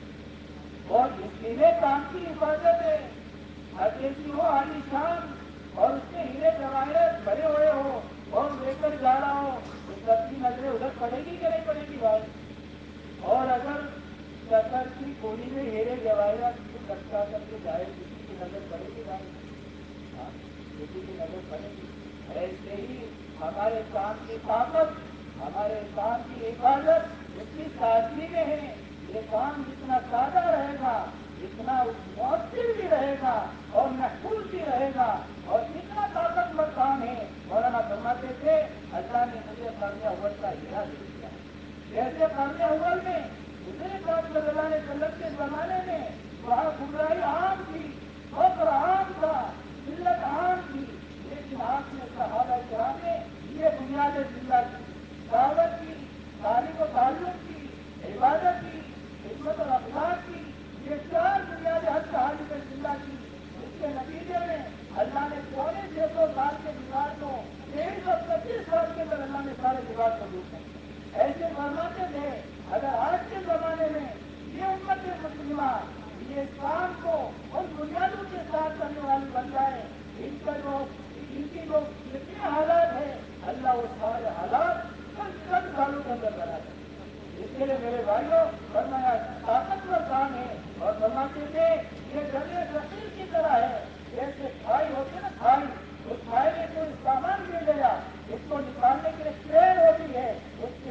اور اسی نے کام کی حفاظت ہے. حقیقی ہو عالی شان اور اس کے ہیرے جواہرات بھرے ہوئے ہو اور لے کر جا رہا ہو تو سب کی نظریں ادھر پڑے گی کہ نہیں پڑے گی بھائی. اور اگر شکر کی گولی میں ہیرے جواہرات لٹکا کر کے جائے کسی کی نظر پڑے گی بھائی, ہاں کسی کی نظر پڑے گی. ایسے ہی ہمارے کام کی طاقت, ہمارے کام کی حفاظت اس کی سادگی میں ہے. یہ کام جتنا سادہ رہے گا اتنا مؤثر بھی رہے گا اور محفوظ بھی رہے گا اور اتنا طاقتور کام ہے. مولانا فرماتے تھے اللہ نے مجھے قرن اول کا ہیرا دے دیا. جیسے قرن اول میں حضور پاک صلی اللہ علیہ وسلم کے زمانے میں وہاں گمراہی عام تھی, فقر عام تھا, ذلت عام تھی, لیکن آپ نے صحابہ کرام نے یہ بنیاد زندہ کی, دعوت کی, تعلیم و تعلم کی, عبادت کی, خدمت اور اخلاق کی, یہ چار بنیادیں ہر کہانی میں زندہ کی. اس کے نتیجے میں اللہ نے پونے چھ سو سال کے بگاڑ کو تیئیس سو پچیس سال کے اندر اللہ نے سارے بگاڑ کو دور کر دیا. ایسے فرماتے تھے اگر آج کے زمانے میں یہ امت مسلمہ یہ کام کو ان بنیادوں کے ساتھ کرنے والی بن جائے, ان کا جو ان کی جو جتنے حالات ہیں اللہ وہ سارے حالات چند چند سالوں کے اندر بنا دیں. اس کے لیے میرے بھائیوں فرمایا طاقتور کام ہے اور فرماتے تھے یہ دریا فقیر کی طرح ہے. جیسے کھائی ہوتی ہے نا, کھائی, اس کھائی میں کوئی سامان گر گیا, اس کو نکالنے کے لیے ٹرین ہوتی ہے, اس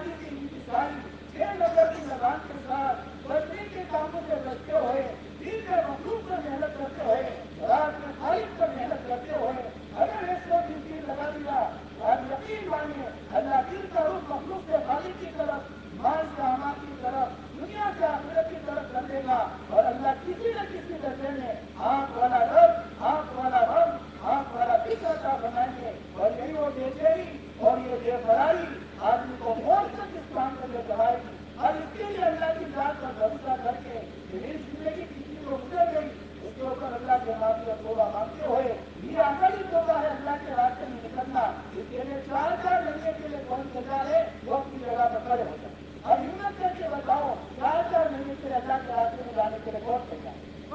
ساری زندگی ساری چھ نمبر کی زبان کے ساتھ بچنے کے کاموں سے بچتے ہوئے دین کے مخلوق پر محنت کرتے ہوئے رات میں خالق پر محنت کرتے ہوئے اگر اس کو دن دین لگا دیا اور یقین مانے اللہ دل کا رخ مخلوق سے خالق کی طرف مال سے اعمال کی طرف دنیا سے آخرت کی طرف کر دے گا اور اللہ کسی نہ کسی درجے میں آنکھ والا رب آنکھ والا رب آنکھ والا دل عطا بنائیں گے اور یہی وہ بے چینی اور یہ بے قراری آدمی کو موت تک اس کام کے لیے چلائے گی اور اس کے لیے